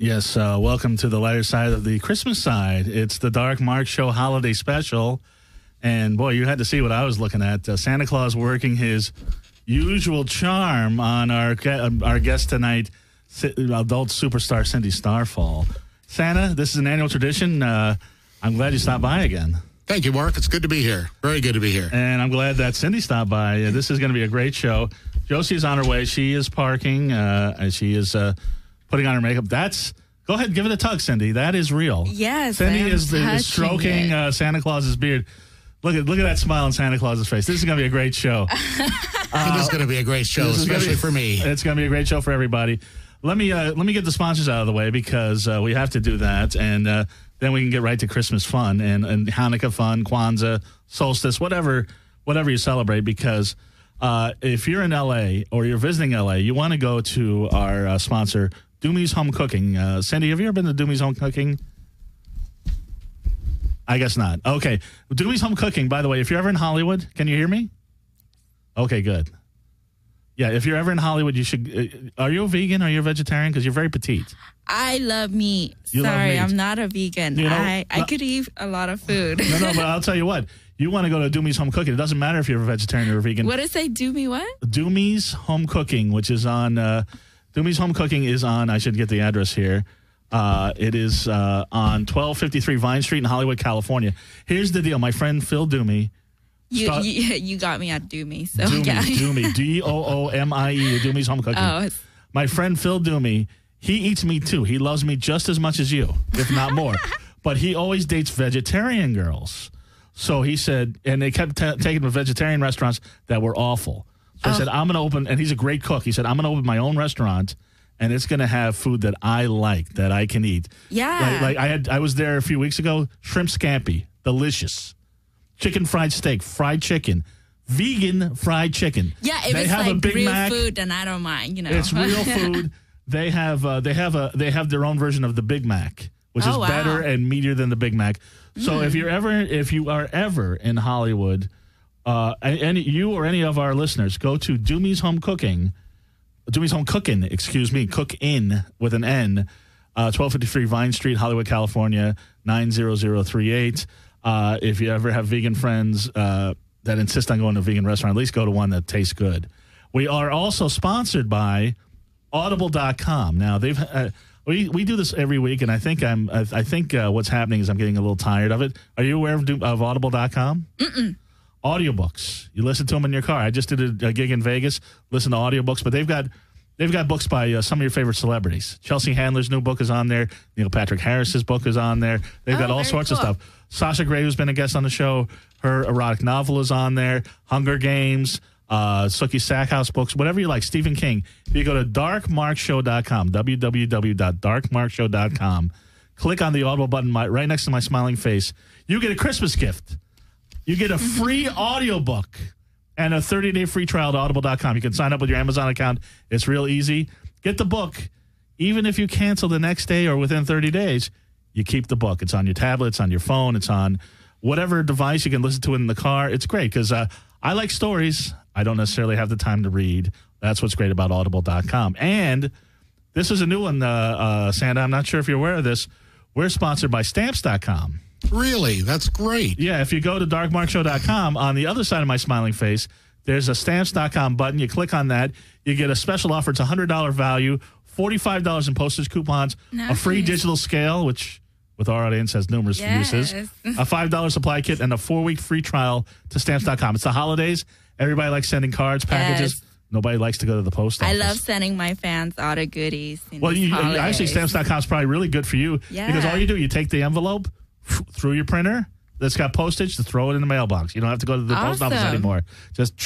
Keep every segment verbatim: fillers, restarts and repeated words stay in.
Yes, uh, welcome to the lighter side of the Christmas side. It's the Dark Mark Show holiday special. And, boy, you had to see what I was looking at. Uh, Santa Claus working his usual charm on our, our guest tonight, adult superstar Cindy Starfall. Santa, this is an annual tradition. Uh, I'm glad you stopped by again. Thank you, Mark. It's good to be here. Very good to be here. And I'm glad that Cindy stopped by. Uh, this is going to be a great show. Josie's on her way. She is parking. Uh, and she is uh, putting on her makeup. That's go ahead, give it a tug, Cindy. That is real. Yes, Cindy is, is stroking it. uh, Santa Claus's beard. Look at look at that smile on Santa Claus's face. This is going to be a great show. uh, it is going to be a great show, especially be, for me. It's going to be a great show for everybody. Let me uh, let me get the sponsors out of the way because uh, we have to do that, and uh, then we can get right to Christmas fun and, and Hanukkah fun, Kwanzaa, solstice, whatever whatever you celebrate. Because uh, if you're in L A or you're visiting L A, you want to go to our uh, sponsor, Doomie's Home Cooking. Uh, Cindy, have you ever been to Doomie's Home Cooking? I guess not. Okay. Doomie's Home Cooking, by the way, if you're ever in Hollywood, can you hear me? Okay, good. Yeah, if you're ever in Hollywood, you should... Uh, are you a vegan or are you a vegetarian? Because you're very petite. I love meat. You Sorry, love meat. I'm not a vegan. You know, I, I uh, could eat a lot of food. No, no, but I'll tell you what. You want to go to Doomie's Home Cooking. It doesn't matter if you're a vegetarian or a vegan. What does it do me what? Doomie's Home Cooking, which is on... Uh, Doomie's Home Cooking is on... I should get the address here. Uh, it is uh, on twelve fifty-three Vine Street in Hollywood, California. Here's the deal. My friend Phil Doomie. You, start, you you got me at Doomie. So Doomie, yeah. Doomie, D O O M I E, Doomie's Home Cooking. Oh, it's... My friend Phil Doomie, he eats meat too. He loves meat just as much as you, if not more. But he always dates vegetarian girls. So he said, and they kept t- taking him to vegetarian restaurants that were awful. So he oh. said, I'm going to open, and he's a great cook. He said, I'm going to open my own restaurant. And it's going to have food that I like, that I can eat. Yeah. Like, like I had, I was there a few weeks ago. Shrimp scampi, delicious. Chicken fried steak, fried chicken, vegan fried chicken. Yeah, if they it's have like a Big real Mac. food, then I don't mind. You know, It's real food. They have, uh, they have a, they have their own version of the Big Mac, which oh, is wow. better and meatier than the Big Mac. So mm. if you're ever, if you are ever in Hollywood, uh, any you or any of our listeners, go to Doomie's Home Cooking. Doomie's Home Cooking, excuse me, Cook In with an N, uh, twelve fifty-three Vine Street, Hollywood, California, nine zero zero three eight. Uh, if you ever have vegan friends uh, that insist on going to a vegan restaurant, at least go to one that tastes good. We are also sponsored by Audible dot com. Now, they've uh, we we do this every week, and I think I'm I, I think uh, what's happening is I'm getting a little tired of it. Are you aware of, of Audible dot com? Mm-mm. Audiobooks. You listen to them in your car. I just did a, a gig in Vegas, listen to audiobooks, but they've got they've got books by uh, some of your favorite celebrities. Chelsea Handler's new book is on there. Neil Patrick Harris's book is on there. They've Oh, got all very sorts cool. of stuff. Sasha Grey, who's been a guest on the show, her erotic novel is on there. Hunger Games, uh, Sookie Stackhouse books, whatever you like. Stephen King. You go to dark mark show dot com, w w w dot dark mark show dot com. Click on the Audible button my, right next to my smiling face. You get a Christmas gift. You get a free audiobook and a thirty-day free trial to audible dot com. You can sign up with your Amazon account. It's real easy. Get the book. Even if you cancel the next day or within thirty days, you keep the book. It's on your tablet. It's on your phone. It's on whatever device you can listen to it in the car. It's great because uh, I like stories. I don't necessarily have the time to read. That's what's great about audible dot com. And this is a new one, uh, uh, Santa. I'm not sure if you're aware of this. We're sponsored by stamps dot com. Really? That's great. Yeah, if you go to dark mark show dot com, on the other side of my smiling face, there's a stamps dot com button. You click on that. You get a special offer. It's a one hundred dollars value, forty-five dollars in postage coupons, Nice. a free digital scale, which with our audience has numerous Yes. uses, a five dollars supply kit, and a four-week free trial to stamps dot com. It's the holidays. Everybody likes sending cards, packages. Yes. Nobody likes to go to the post I office. love sending my fans all the goodies. in Well, these you, holidays. actually, stamps dot com is probably really good for you Yeah. because all you do, you take the envelope through your printer that's got postage to throw it in the mailbox. You don't have to go to the post office Awesome. anymore. Just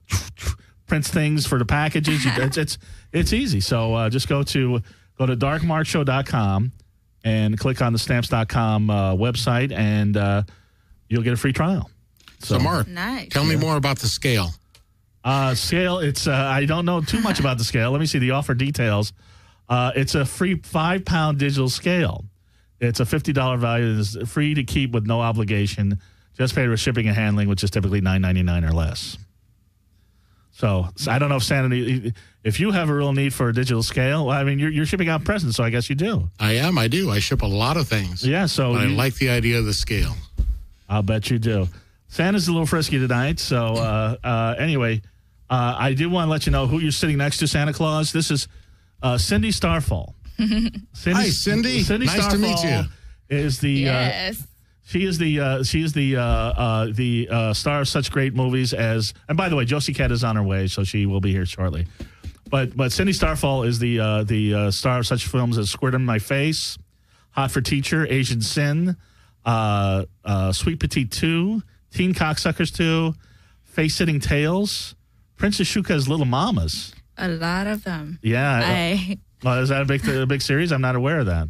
prints things for the packages. You, it's, it's it's easy. So uh, just go to go to dark mark show dot com and click on the stamps dot com uh, website, and uh, you'll get a free trial. So, Mark, Nice. tell me more about the scale. Uh, scale, it's, uh, I don't know too much about the scale. Let me see the offer details. Uh, it's a free five pound digital scale. It's a fifty dollars value. It's free to keep with no obligation. Just pay for shipping and handling, which is typically nine ninety-nine or less. So, so I don't know if Santa, if you have a real need for a digital scale, well, I mean, you're, you're shipping out presents, so I guess you do. I am. I do. I ship a lot of things. Yeah, so But I you- like the idea of the scale. I'll bet you do. Santa's a little frisky tonight, so uh, uh, anyway, uh, I do want to let you know who you're sitting next to, Santa Claus. This is uh, Cindy Starfall. Cindy, Hi, Cindy. Cindy Nice to meet Starfall Is the uh, Yes. she is the uh, she is the uh, uh, the uh, star of such great movies as, and by the way, Josie Cat is on her way, so she will be here shortly. But but Cindy Starfall is the uh, the uh, star of such films as Squirt in My Face, Hot for Teacher, Asian Sin, uh, uh, Sweet Petite two, Teen Cocksuckers two, Face Sitting Tales, Princess Shuka's Little Mamas. A lot of them. Yeah, I uh, is that a big a big series? I'm not aware of that.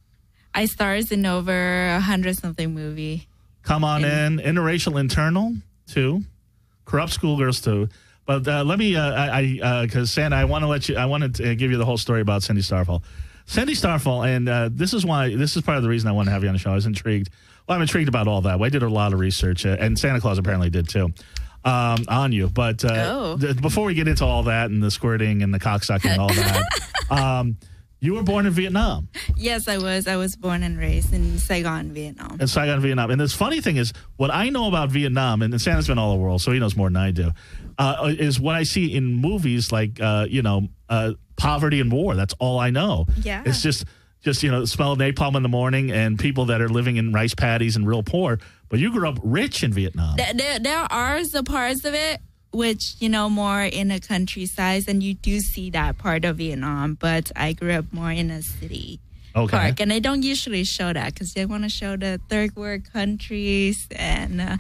I stars in over a hundred something movie. Come on in, Interracial Internal two, Corrupt Schoolgirls two. But uh, let me, uh, I because uh, Santa, I want to let you, I wanted to give you the whole story about Cindy Starfall. Cindy Starfall, and uh, this is why, this is part of the reason I want to have you on the show. I was intrigued. Well, I'm intrigued about all that. I did a lot of research, uh, and Santa Claus apparently did too, um, on you. But uh, Oh. th- before we get into all that and the squirting and the cocksucking and all that, um, you were born in Vietnam. Yes, I was. I was born and raised in Saigon, Vietnam. In Saigon, Vietnam. And this funny thing is, what I know about Vietnam, and Santa's been all over the world, so he knows more than I do, uh, is what I see in movies like, uh, you know, uh, poverty and war. That's all I know. Yeah. It's just, just you know, the smell of napalm in the morning and people that are living in rice paddies and real poor. But you grew up rich in Vietnam. There, there, there are the parts of it which, you know, more in the countryside, and you do see that part of Vietnam, but I grew up more in a city Okay. park, and I don't usually show that because they want to show the third world countries, and uh,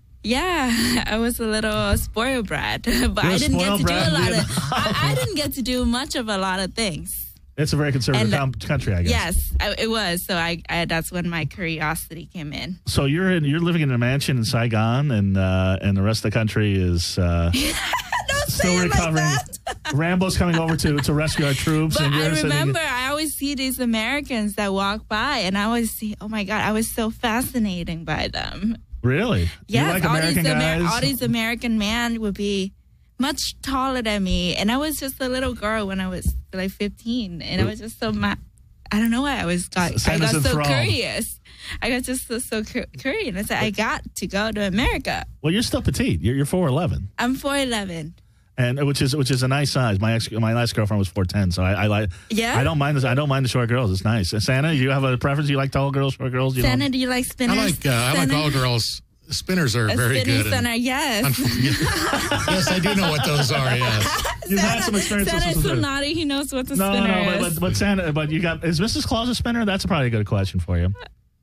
yeah, I was a little spoiled brat, but You're I a didn't get spoiled to do brat a in lot of, Vietnam. I, I didn't get to do much of a lot of things. It's a very conservative And, uh, com- country, I guess. Yes, I, it was. So I, I, that's when my curiosity came in. So you're in, you're living in a mansion in Saigon, and uh, and the rest of the country is uh, Don't still say it like recovering. that. Rambo's coming over to, to rescue our troops. But and you're I sitting- remember I always see these Americans that walk by, and I always see, oh my God, I was so fascinating by them. Really? Yes, you like all, American these Amer- guys? all these American men would be much taller than me, and I was just a little girl when I was like fifteen, and I was just so ma- I don't know why I was got I Santa's got so enthralled. curious. I got just so, so cu- curious. I said I got to go to America. Well, you're still petite. You're, you're four eleven, I'm four eleven. and which is which is a nice size. My ex, my last girlfriend was four ten, so I, I like. Yeah? I don't mind this. I don't mind the short girls. It's nice. Santa, you have a preference? You like tall girls, short girls? You Santa, know? do you like I spinners? like uh, I like Santa? all girls. Spinners are A very spinning good. center, and- yes. yes, I do know what those are. Yes. You've had some experience with Santa's some so spinners. naughty. He knows what the No, spinner no, but, is. but but Santa, but you got is Missus Claus a spinner? That's probably a good question for you.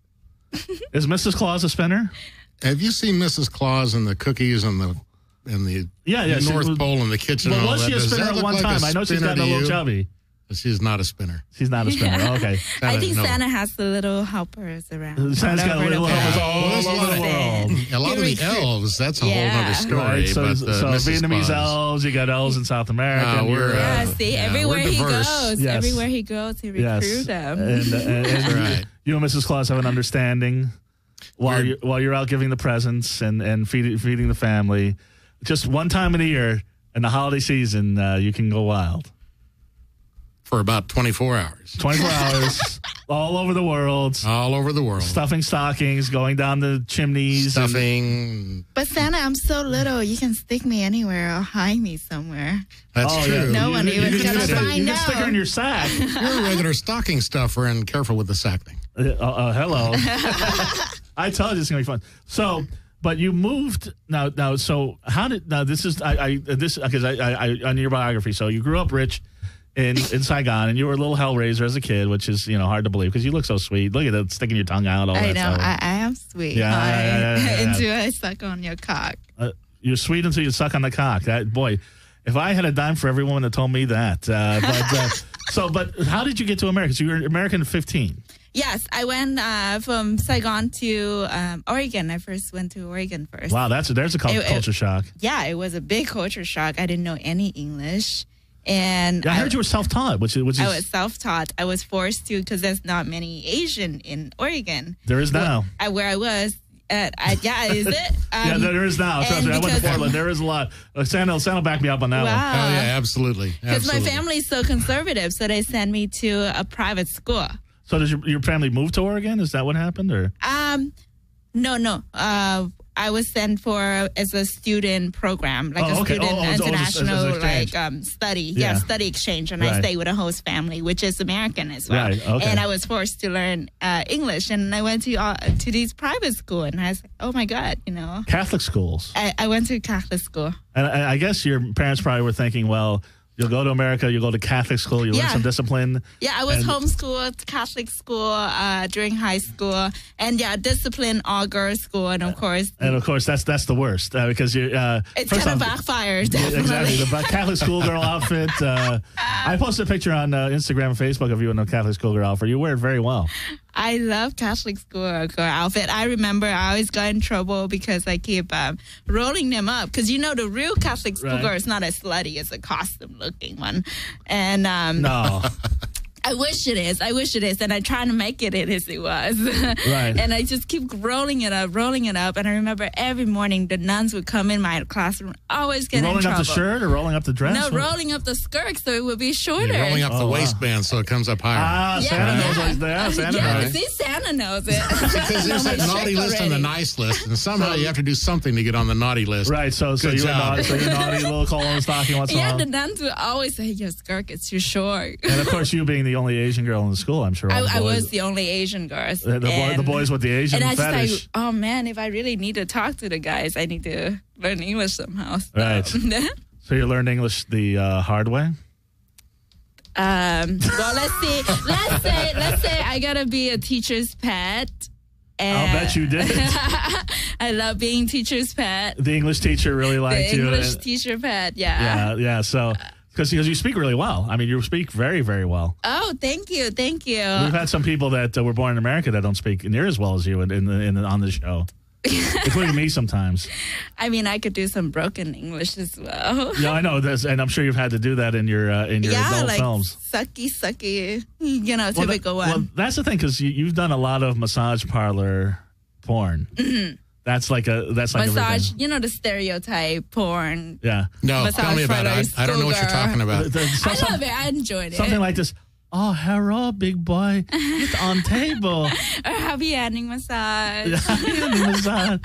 Is Missus Claus a spinner? Have you seen Missus Claus and the cookies and the and the Yeah, yeah, she North was- Pole in the kitchen? Well, and all was that? she a Does spinner that at look one like time? I know she's spinner gotten a to little you? chubby. She's not a spinner. She's not a spinner. Yeah. Okay. I think no. Santa has the little helpers around. Santa's got all over little the helpers world. all Well, there's a over lot the of- world. A lot of the elves, that's a Yeah. whole other story. Right, so, but so uh, Missus Vietnamese Claus, elves, you got elves in South America. Uh, and we're, you're, uh, Yeah, see, Yeah, everywhere we're he diverse. goes, Yes. everywhere he goes, he yes. recruit them. And, uh, and, and That's you- right. you and Missus Claus have an understanding while We're- you're, while you're out giving the presents and, and feeding, feeding the family. Just one time in the year in the holiday season, uh, you can go wild. For about twenty-four hours. twenty-four hours, all over the world, All over the world. stuffing stockings, going down the chimneys. and- Stuffing. But Santa, I'm so little. You can stick me anywhere or hide me somewhere. That's Oh, true. yeah. No You- one you, even you can gonna stick- find You can out. stick her in your sack. You're a regular stocking stuffer, and careful with the sack thing. Uh, uh, hello. I told you it's gonna be fun. So, but you moved now. Now, so how did now? This is I, I this because I, I, I on your biography. So you grew up rich in in Saigon, and you were a little hellraiser as a kid, which is you know hard to believe because you look so sweet. Look at that, sticking your tongue out. All I that know. stuff. I, I am sweet. Yeah, Hi. yeah, yeah, yeah, yeah. Until I suck on your cock. Uh, you're sweet until you suck on the cock. That boy. If I had a dime for every woman that told me that, uh, but uh, so, but how did you get to America? So you were American at fifteen. Yes, I went uh, from Saigon to um, Oregon. I first went to Oregon first. Wow, that's there's a cult- It- it- culture shock. Yeah, it was a big culture shock. I didn't know any English. And Yeah, I heard you were self-taught, which is which is I was self-taught. I was forced to because there's not many Asian in Oregon. there is now. I, where I was, Uh, I, yeah, is it? Um, yeah, there is now. Trust and me, I went to because- Portland. There is a lot. Uh, Santa, Santa will back me up on that one. Wow. Oh, yeah, absolutely. Because my Absolutely. family's so conservative, so they send me to a private school. So does your, your family move to Oregon? Is that what happened? Or Um, no, no. Uh, I was sent for as a student program, like Oh, a okay. student Oh, oh, as- as- as international an exchange. like um study, yeah. Yeah. study exchange, and Right. I stayed with a host family, which is American as well. Right, okay. And I was forced to learn uh, English, and I went to uh, to these private school, and I was like, oh my god, you know. Catholic schools? I, I went to Catholic school. And I, I guess your parents probably were thinking, well, you'll go to America, you'll go to Catholic school, you learn Yeah. some discipline. Yeah, I was And- homeschooled Catholic school uh, during high school, and yeah, discipline all girls school, and of course, And of course, that's that's the worst uh, because you. Uh, it's first kind of off- backfired. Yeah, Definitely. exactly. The ba- Catholic schoolgirl outfit. Uh, I posted a picture on uh, Instagram and Facebook of you in a Catholic schoolgirl outfit. You wear it very well. I love Catholic school girl outfit. I remember I always got in trouble because I keep um, rolling them up. Because you know the real Catholic school Right. girl is not as slutty as a costume looking one. And um, No. I wish it is. I wish it is. And I try to make it as it was. Right. And I just keep rolling it up, rolling it up. And I remember every morning the nuns would come in my classroom, always get in rolling trouble. up the shirt or rolling up the dress? No, What? rolling up the skirt so it would be shorter. You're rolling up Oh, the wow. waistband so it comes up higher. Ah, Yeah, Santa yeah. knows what yeah, Santa Yeah, knows. see, Santa knows it. Because there's On that my naughty shirt list and the already. nice list, and somehow you have to do something to get on the naughty list. Right, so so Good you're job. naughty, so you're naughty, little colon stocking once in a Yeah, while. the nuns would always say, your skirt is too short. And of course, you being the only Asian girl in the school, I'm sure. all I, the I boys, was the only Asian girl. the, the, boy, the and- boys with the Asian And I just fetish. like, oh man, if I really need to talk to the guys, I need to learn English somehow. So. Right. So you learned English the uh, hard way. um, well, let's see. Let's say, let's say I gotta be a teacher's pet. And I'll bet you did. I love being teacher's pet. The English teacher really liked The you. English and- teacher pet, yeah. yeah, yeah. So because because you speak really well. I mean, you speak very very well. Oh, thank you, thank you. We've had some people that uh, were born in America that don't speak near as well as you in, in, the, in the, on the show, including me sometimes. I mean, I could do some broken English as well. Yeah, I know this, and I'm sure you've had to do that in your uh, in your yeah, adult like films. sucky, sucky, you know, Well, that- typical one. well, that's the thing because you, you've done a lot of massage parlor porn. That's like a that's like Massage, everything. you know, the stereotype porn. Yeah, No, Massage tell me about it. parlors, I, I don't know what you're schoolgirl. talking about. The- the- I some- love it. I enjoyed it. something like this. Oh, hello, big boy. It's on table. or happy ending massage. Massage.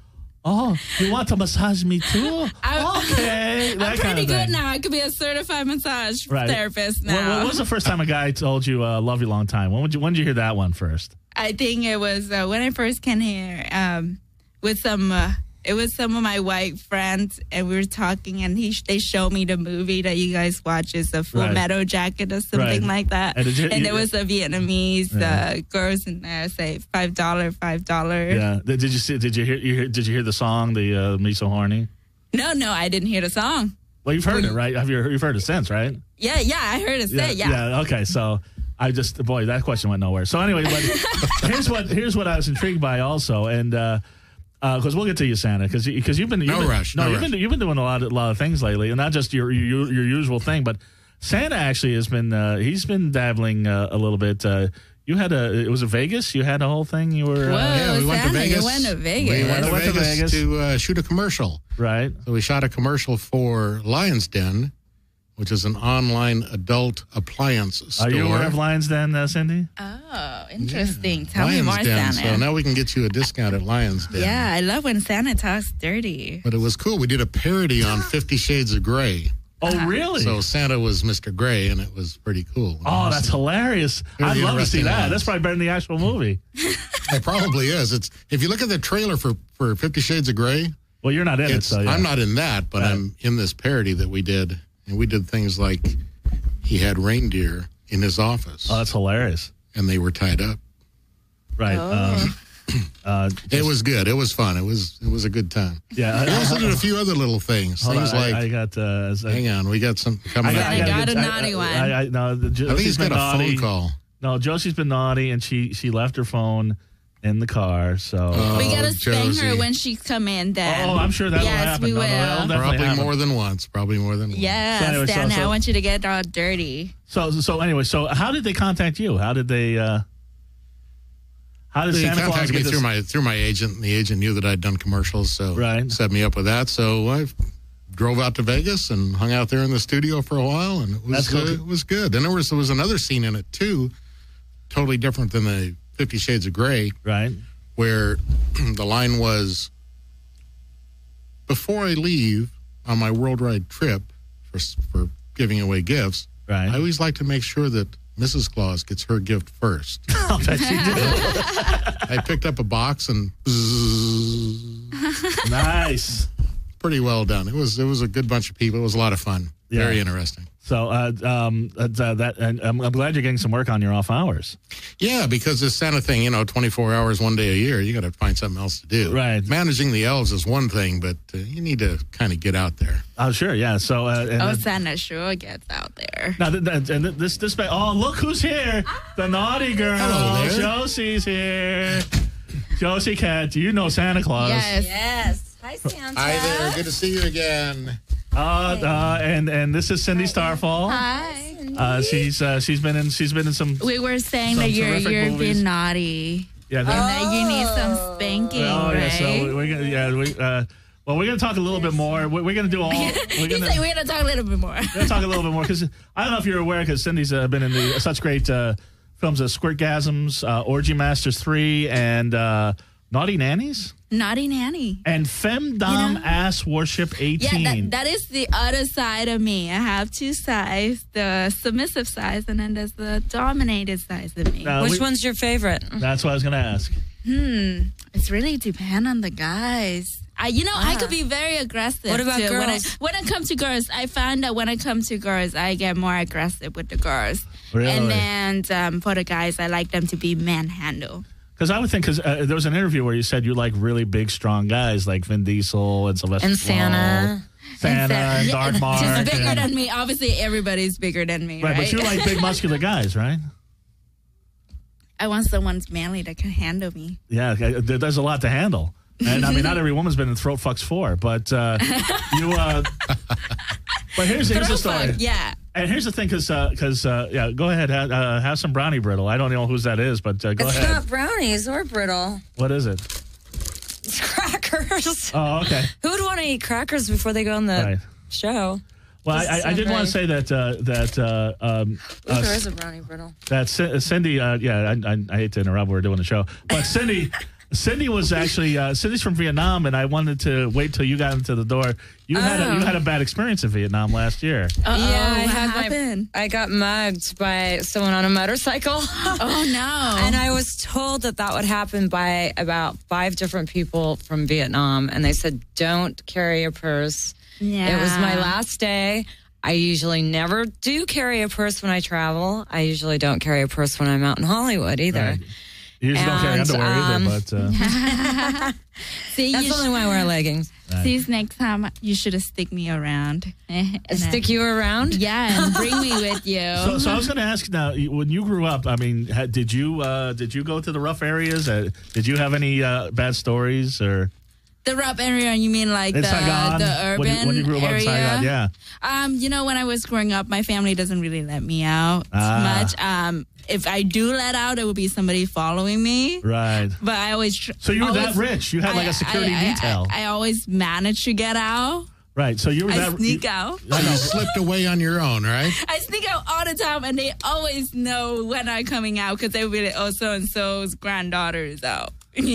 Oh, you want to massage me too? I- Okay, that I'm kind pretty of good thing. now. I could be a certified massage Right. therapist When, now. when was the first time a guy told you uh, "love you" long time? When would you when did you hear that one first? I think it was uh, when I first came here um, with some. Uh, it was some of my white friends, and we were talking, and he they showed me the movie that you guys watch, is a Full Right. Metal Jacket or something Right. like that. And did you- and there you- was a Vietnamese Yeah. uh, girls in there say five dollar, five dollar. Yeah. Did, did you see? Did you hear? You hear did you hear the song? The uh, "Me So Horny"? No, no, I didn't hear the song. Well, you've heard it, right? Have you? You've heard it since, right? Yeah, yeah, I heard it say yeah. Yeah. Okay. So I just boy, that question went nowhere. So anyway, but here's what here's what I was intrigued by also, and because uh, uh, we'll get to you, Santa, because because you've been you've No been, rush, No, no you've rush. been you've been doing a lot of, lot of things lately, and not just your your, your usual thing, but Santa actually has been uh, he's been dabbling uh, a little bit. Uh, you had a it was a Vegas. You had a whole thing. You were Whoa. uh, yeah, we went to Santa, you Vegas. went to Vegas. We went to Went to Vegas, Vegas. to uh, shoot a commercial. right. So we shot a commercial for Lion's Den, which is an online adult appliance store. Are you aware of Lions Den, uh, Cindy? Oh, interesting. Tell Lions me more, Den. Santa. So now we can get you a discount at Lions Den. Yeah, I love when Santa talks dirty. But it was cool. We did a parody on Fifty Shades of Grey. Oh, really? So Santa was Mister Gray, and it was pretty cool. oh, that's hilarious. Very I'd love to see interesting that. lines. That's probably better than the actual movie. It probably is. It's if you look at the trailer for, for Fifty Shades of Grey, Well, you're not in it, it's, so yeah. I'm not in that, but Right. I'm in this parody that we did. And we did things like he had reindeer in his office, Oh, that's hilarious. and they were tied up. Right. Um, uh, It was good. It was fun. It was it was a good time. yeah. We also did a few other little things. Hold things on, like, I, I got. Uh, I, hang on, we got some coming got, up. I I, got a I- naughty I- one. I, I, no, the, think he's been got a naughty. phone call. No, Josie's been naughty, and she she left her phone in the car. So. Oh, we gotta spank her Josie. when she come in. Then. Oh, I'm sure that'll yes, happen. we No, will. no, that'll definitely Probably happen. more than once. Probably more than once. Yeah, So anyway, so- Santa, so- I want you to get all dirty. So so anyway, so how did they contact you? How did they? Uh, How did He Santa Claus contacted get me this? through my through my agent, and the agent knew that I'd done commercials, so Right. set me up with that. So I drove out to Vegas and hung out there in the studio for a while, and it was That's cool. uh, it was good. And there was there was another scene in it too, totally different than the Fifty Shades of Grey, Right. where the line was, "Before I leave on my worldwide trip for for giving away gifts, Right. I always like to make sure that Missus Claus gets her gift first." I'll bet you did. I picked up a box and bzzz, Nice. pretty well done. It was it was a good bunch of people. It was a lot of fun. Yeah. Very interesting. So uh, um, uh, that, and I'm, I'm glad you're getting some work on your off hours. Yeah, because this Santa thing, you know, twenty-four hours, one day a year, you got to find something else to do. Right. Managing the elves is one thing, but uh, you need to kind of get out there. Oh, sure, yeah. So, uh, and Oh, then- Santa sure gets out there. now, th- th- and this, this, oh, look who's here! The naughty girl, Hello there. Josie's here. Josie Cat, do you know Santa Claus? Yes. Yes. Hi, Santa. Hi there. Good to see you again. Uh, uh, and and this is Cindy Starfall. Hi. Uh, she's uh, she's been in she's been in some. We were saying Some that you're terrific you're movies. being naughty Yeah. and there- that you need some spanking, oh right? yeah. So we're gonna yeah we uh, well we're gonna talk a little bit more. We're, we're gonna do all. We're He's gonna. like, we're gonna talk a little bit more. We're gonna talk a little bit more because I don't know if you're aware because Cindy's uh, been in the such great uh, films as Squirtgasms, uh, Orgy Masters three, and uh, Naughty Nannies, Naughty nanny. and Femdom You know- Ass Worship Yeah, eighteen. that, that is the other side of me. I have two sides: the submissive side, and then there's the dominated side of me. Now, Which we- one's your favorite? That's what I was gonna ask. Hmm. It's really depend on the guys. I, you know, I Ah. could be very aggressive. What about too. When I, girls? when it comes to girls, I find that when it comes to girls, I get more aggressive with the girls. Really? And then um, for the guys, I like them to be manhandle. Because I would think, because uh, there was an interview where you said you like really big, strong guys like Vin Diesel and Sylvester And Santa. Stallone, Santa and, Yeah, Darth Mark. Just bigger and- than me. Obviously, everybody's bigger than me, right, right? but you like big, muscular guys, right? I want someone manly that can handle me. Yeah, okay, there- there's a lot to handle. And I mean, not every woman's been in Throat Fucks four, but uh, you. Uh, but here's, here's the story. Fuck, yeah. And here's the thing, because, uh, cause, uh, yeah, go ahead, ha- uh, have some brownie brittle. I don't know whose that is, but uh, go It's ahead. not brownies or brittle. What is it? It's crackers. Oh, okay. Who would want to eat crackers before they go on the Right. show? Well, Doesn't I, I sound did want right. to say that uh, that uh, um, Ooh, uh, there is a brownie brittle. that C- Cindy. Uh, yeah, I, I, I hate to interrupt. We're doing the show, but Cindy. Cindy was actually uh, Cindy's from Vietnam, and I wanted to wait till you got into the door. You had a, you Oh. had a bad experience in Vietnam last year. Uh-oh, Yeah, I what had my- happened? I got mugged by someone on a motorcycle. Oh, no. And I was told that that would happen by about five different people from Vietnam. And they said, don't carry a purse. Yeah. It was my last day. I usually never do carry a purse when I travel. I usually don't carry a purse when I'm out in Hollywood either. Right. You usually don't carry And, underwear um, either, but uh, See, That's you only why I wear leggings. see, next time you should have stick me around. And Stick you around? Yeah, and bring me with you. so, so I was going to ask now. When you grew up, I mean, had, did you uh, did you go to the rough areas? Uh, did you have any uh, bad stories or The rough area, you mean like in the, Saigon? the urban when you, when you grew up area? in Saigon, yeah. Um, you know, when I was growing up, my family doesn't really let me out Ah. much. Um, if I do let out, it would be somebody following me. Right. But I always. Tr- So you were always, that rich. You had like I- a security I, I, detail. I, I always managed to get out. right. So you were I that. sneak you- out. I know. You slipped away on your own, right? I sneak out all the time, and they always know when I'm coming out because they will be like, "Oh, so and so's granddaughter is out."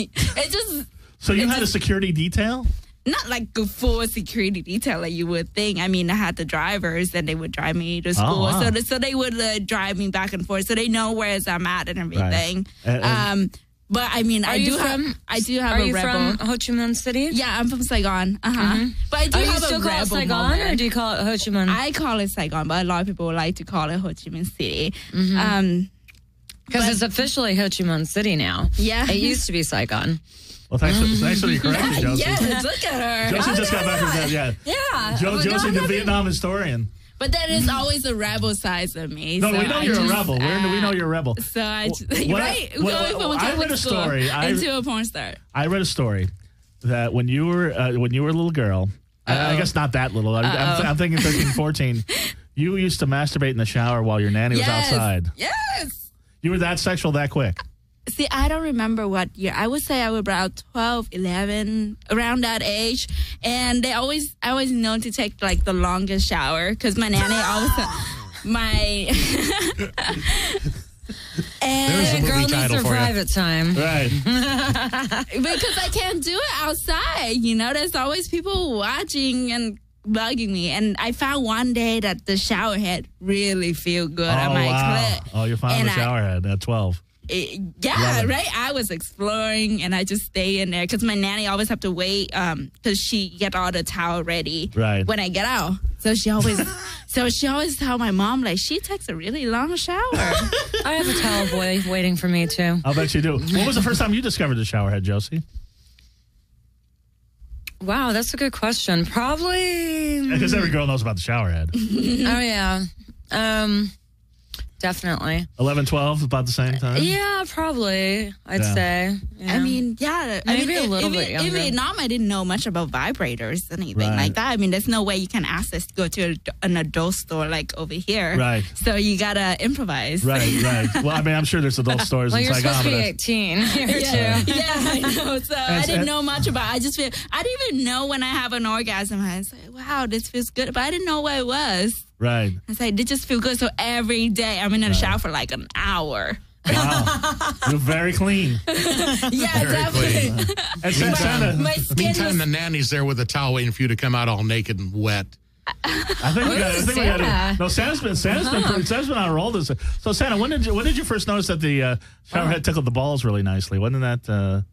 It just So you it's had a security detail? not like a full security detail like you would think. I mean, I had the drivers, and they would drive me to school, wow. so th- so they would uh, drive me back and forth, so they know where I'm at and everything. And- and- um, but I mean, Are I you do from? have I do have Are a you rebel. from Ho Chi Minh City? Yeah, I'm from Saigon. Uh huh. But I do Are you have still a call it rebel Saigon moment. or do you call it Ho Chi Minh? I call it Saigon, but a lot of people like to call it Ho Chi Minh City. Mm-hmm. Um, Because But- it's officially Ho Chi Minh City now. Yeah. It used to be Saigon. Well, thanks for, thanks for the correction, Josie. yes, look at her. Josie Oh, just got no, back from no. that. Yeah. Yeah. Jo- Oh, Josie, no, the no, Vietnam historian. But there is always a rebel side of me. No, so we know I you're just, a rebel. We're, we know you're a rebel. So I just, What I- right, what- going from a I Catholic read a school story. I- into a porn star. I read a story that when you were uh, when you were a little girl, I, I guess not that little. I, I'm, I'm thinking thirteen, fourteen. You used to masturbate in the shower while your nanny was Yes. outside. Yes. You were that sexual that quick. See, I don't remember what year. I would say I was about twelve, eleven, around that age. And they always, I always known to take like the longest shower because my nanny always, my. And There's a A movie girl needs title her for you. private time. Right. because I can't do it outside. You know, there's always people watching and bugging me. And I found one day that the shower head really feel good Oh, on my wow. clit. Oh, you found And the I- shower head at twelve. It- Love yeah, it. right. I was exploring and I just stay in there because my nanny always have to wait um because she get all the towel ready Right. when I get out. So she always, so she always tell my mom like she takes a really long shower. I have a towel boy waiting for me too. I'll bet you do. When was the first time you discovered the shower head, Josie? Wow, that's a good question. Probably. Because every girl knows about the shower head. Oh yeah. Um, definitely. eleven, twelve, about the same time? Yeah, probably. I'd Yeah. say. Yeah. I mean, yeah, I Maybe mean, a little in, bit in younger. Vietnam, I didn't know much about vibrators, anything Right. like that. I mean, there's no way you can access to go to a, an adult store like over here. Right. So you gotta improvise. Right, right. Well, I mean, I'm sure there's adult stores well, and you're supposed to be psychometrists. eighteen here Yeah, too. yeah, I know. So I And- didn't and- know much about. I just feel I didn't even know when I have an orgasm. I was like, wow, this feels good, but I didn't know what it was. Right. I was like, it just feels good. So every day I'm in the shower for like an hour. Wow. You're very clean. Yeah, definitely. And Sa- Santa, My skin Meantime, was the nanny's there with a towel waiting for you to come out all naked and wet. I think we got. I think we got. Santa? No, Santa's been. Santa's been. pretty- Santa's been on a roll. This. So Santa, when did you? When did you first notice that the uh, shower head tickled the balls really nicely? Wasn't that? Uh,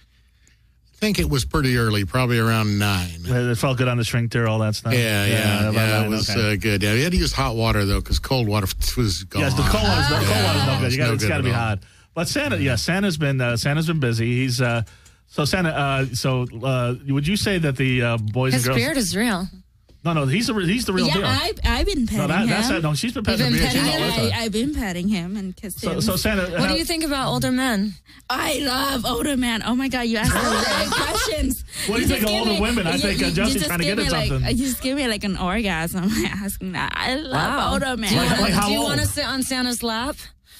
I think it was pretty early, probably around nine. it felt good on the shrinkter, all that stuff. Yeah, yeah, about yeah. nine, It was okay. uh, good. Yeah, we had to use hot water though, because cold water was gone. Yes, the cold water's no, cold water's no good. It's You got, no it's good got to at be all. hot. But Santa, yeah, Santa's been uh, Santa's been busy. He's uh, so Santa. Uh, so uh, would you say that the uh, boys His and girls? beard is real. No, no, he's the he's the real yeah, deal. I, I've been petting no, that, him. that's that. No, she's been petting You've the been beard. She's petting all him? with I, her. I've been petting him and kissed So, him. so Santa, What how- do you think about older men? I love older men. Oh my God, you asked the right questions. What do you think just of give older me- women? I you- think, uh, you- you Josie's just trying to give get at me, like, something. You just give me like an orgasm asking that. I love Wow. older men. Do you, Like- like how do you old? want to sit on Santa's lap?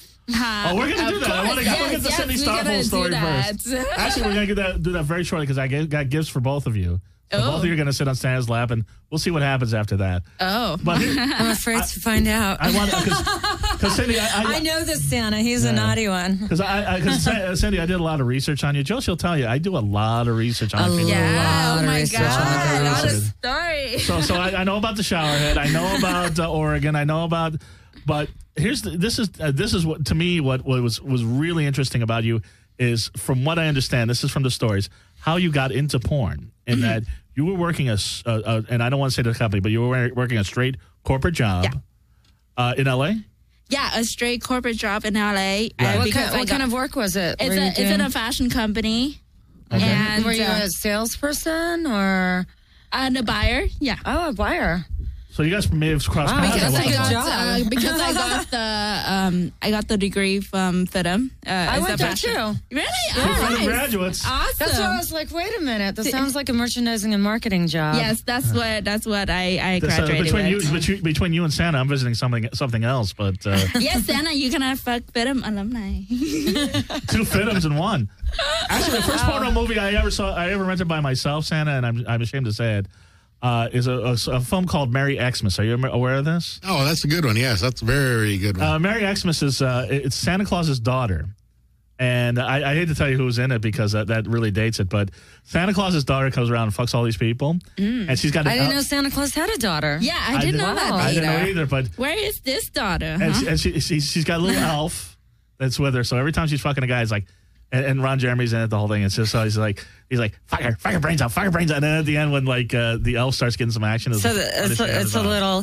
Huh? Oh, we're gonna Of do that. I want to course, get the yes, Cindy yes, we gotta Starful do story that. first. Actually, we're gonna get that, do that very shortly because I get, got gifts for both of you. So Oh. both of you are gonna sit on Santa's lap, and we'll see what happens after that. Oh. But here, I'm afraid to find out. I want because Cindy, I, I, I know this Santa. He's Yeah. a naughty one. Because I, I cause Sa- Cindy, I did a lot of research on you. Joe, she'll tell you, I do a lot of research on A you. Yeah. lot Oh of my research God. on A lot of research. story. So, so I, I know about the shower head. I know about uh, Oregon. I know about, but here's the, this is uh, this is what to me what, what was was really interesting about you is from what I understand. This is from the stories how you got into porn and that you were working a, s- uh, uh, and I don't want to say the company, but you were working a straight corporate job Yeah. uh, in L A. Yeah, a straight corporate job in L A. Right. uh, What, because kind, I what got- kind of work was it? It's Were you a it's in doing- a fashion company. Okay. And Were you uh, a salesperson or and a buyer? Yeah. oh a buyer? So you guys may have crossed Wow, paths. because at I one got- point. job. uh, because I got the um I got the degree from FITM. Uh, I as went a there fashion- too. Really? Two Oh, fellow nice. graduates. Awesome. That's why I was like, wait a minute. That sounds like a merchandising and marketing job. Yes, that's what that's what I I This, uh, graduated between you, with. between, between you and Santa, I'm visiting something something else, but uh, Yes, Santa, you can have fuck FITM alumni. two Fitums in one. Actually, the first porno movie I ever saw, I ever rented by myself, Santa, and I'm I'm ashamed to say it, uh, is a, a, a film called Merry Xmas. Are you aware of this? Oh, that's a good one. Yes, that's a very good one. Uh, Merry Xmas is uh, it's Santa Claus's daughter, and I, I hate to tell you who's in it because that, that really dates it. But Santa Claus's daughter comes around and fucks all these people, and she's got. I didn't uh, know Santa Claus had a daughter. Yeah, I I didn't did- know that Wow. I either. didn't know either, but Where is this daughter? and, huh? she, and she, she, she's got a little elf that's with her. So every time she's fucking a guy, it's like, and, and Ron Jeremy's in it, the whole thing. It's just so he's like, he's like, fuck her, fuck her brains out, fuck her brains out. And then at the end, when like uh, the elf starts getting some action, So the, it's, a, it's a little,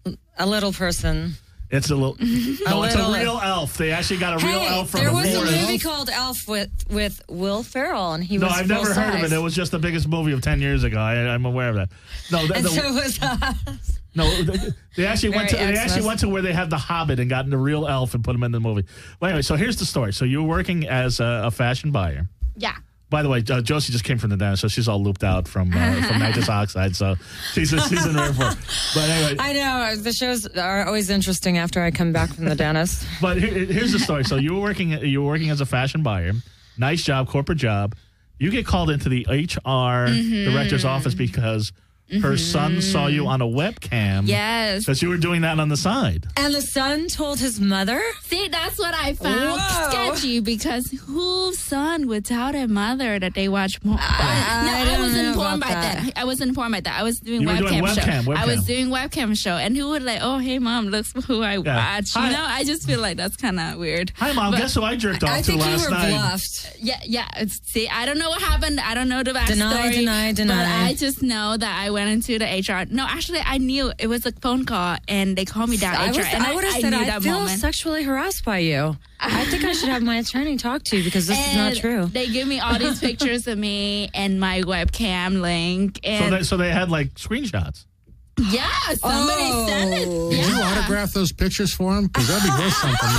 a little person. it's a little, no, it's a little- real elf. They actually got a real Hey, elf from there the was a forest. movie called Elf with with Will Ferrell, and he No, was I've never full heard of size. it. It was just the biggest movie of ten years ago. I, I'm aware of that. No, the, And the- so was us. no, they, they actually went to Merry they actually Xmas. went to where they had the Hobbit and gotten the real elf and put him in the movie. Well, anyway, so here's the story. So you were working as a, a fashion buyer. yeah. By the way, uh, Josie just came from the dentist, so she's all looped out from uh, from nitrous oxide. So she's she's in rare form. But anyway, I know the shows are always interesting after I come back from the dentist. But here, here's the story. So you were working you were working as a fashion buyer. Nice job, corporate job. You get called into the H R Mm-hmm. director's office because her son saw you on a webcam. Yes. Because you were doing that on the side. And the son told his mother? See, that's what I found Whoa. sketchy because whose son would tell their mother that they watch porn? I no, I, don't was know informed about by that. that. I was informed by that. I was doing You were webcam, doing show. webcam, I was webcam. doing webcam show, and who would like, oh, hey, mom, look who I watch. Hi. You know, I just feel like that's kind of weird. Hi, Mom. But- Guess who I jerked off I to think you last were night? bluffed. Yeah, yeah. It's, see, I don't know what happened. I don't know the backstory. Deny, deny, deny. But I just know that I went into the H R. No, actually, I knew it was a phone call, and they called me down I, H R. was, and I would have I said knew I that feel moment. sexually harassed by you. I think I should have my attorney talk to you because this is not And true. They give me all these pictures of me and my webcam link, So and they, so they had like screenshots. yeah, somebody Oh. sent it. Did you Yeah. autograph those pictures for him? Because that'd be worth something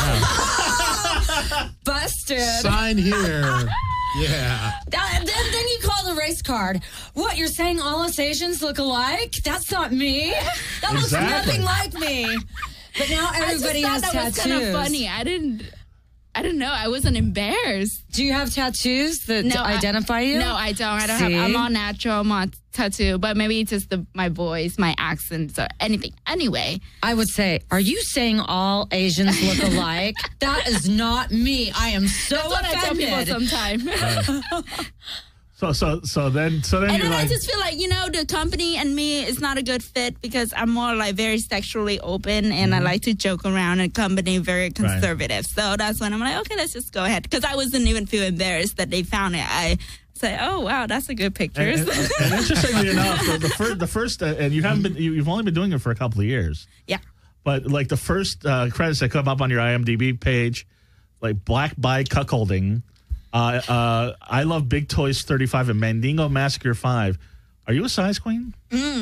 now. Busted. Sign here. Yeah. That- then, then you call the race card. What, you're saying all us Asians look alike? That's not me. That looks Exactly. nothing like me. But now everybody I just has thought that was tattoos. kind of funny. I didn't. I don't know. I wasn't embarrassed. Do you have tattoos that No, I- identify you? No, I don't. I don't See? have. I'm all natural. I'm all tattoo, but maybe it's just the my voice, my accents, or anything. Anyway, I would say, are you saying all Asians look alike? That is not me. I am so that's what I tell people offended. sometimes. So so so then so then And you're then like I just feel like, you know, the company and me is not a good fit because I'm more like very sexually open and I like to joke around, and company very conservative. So that's when I'm like, okay, let's just go ahead. Because I wasn't even feel embarrassed that they found it. I say, oh, wow, that's a good picture. and, and, and interestingly enough, the, the first the first uh, and you haven't been you, you've only been doing it for a couple of years. yeah. But like the first uh, credits that come up on your I M D B page, like Black by Cuckolding, uh, uh, I Love Big Toys thirty-five, and Mandingo Massacre five. Are you a size queen?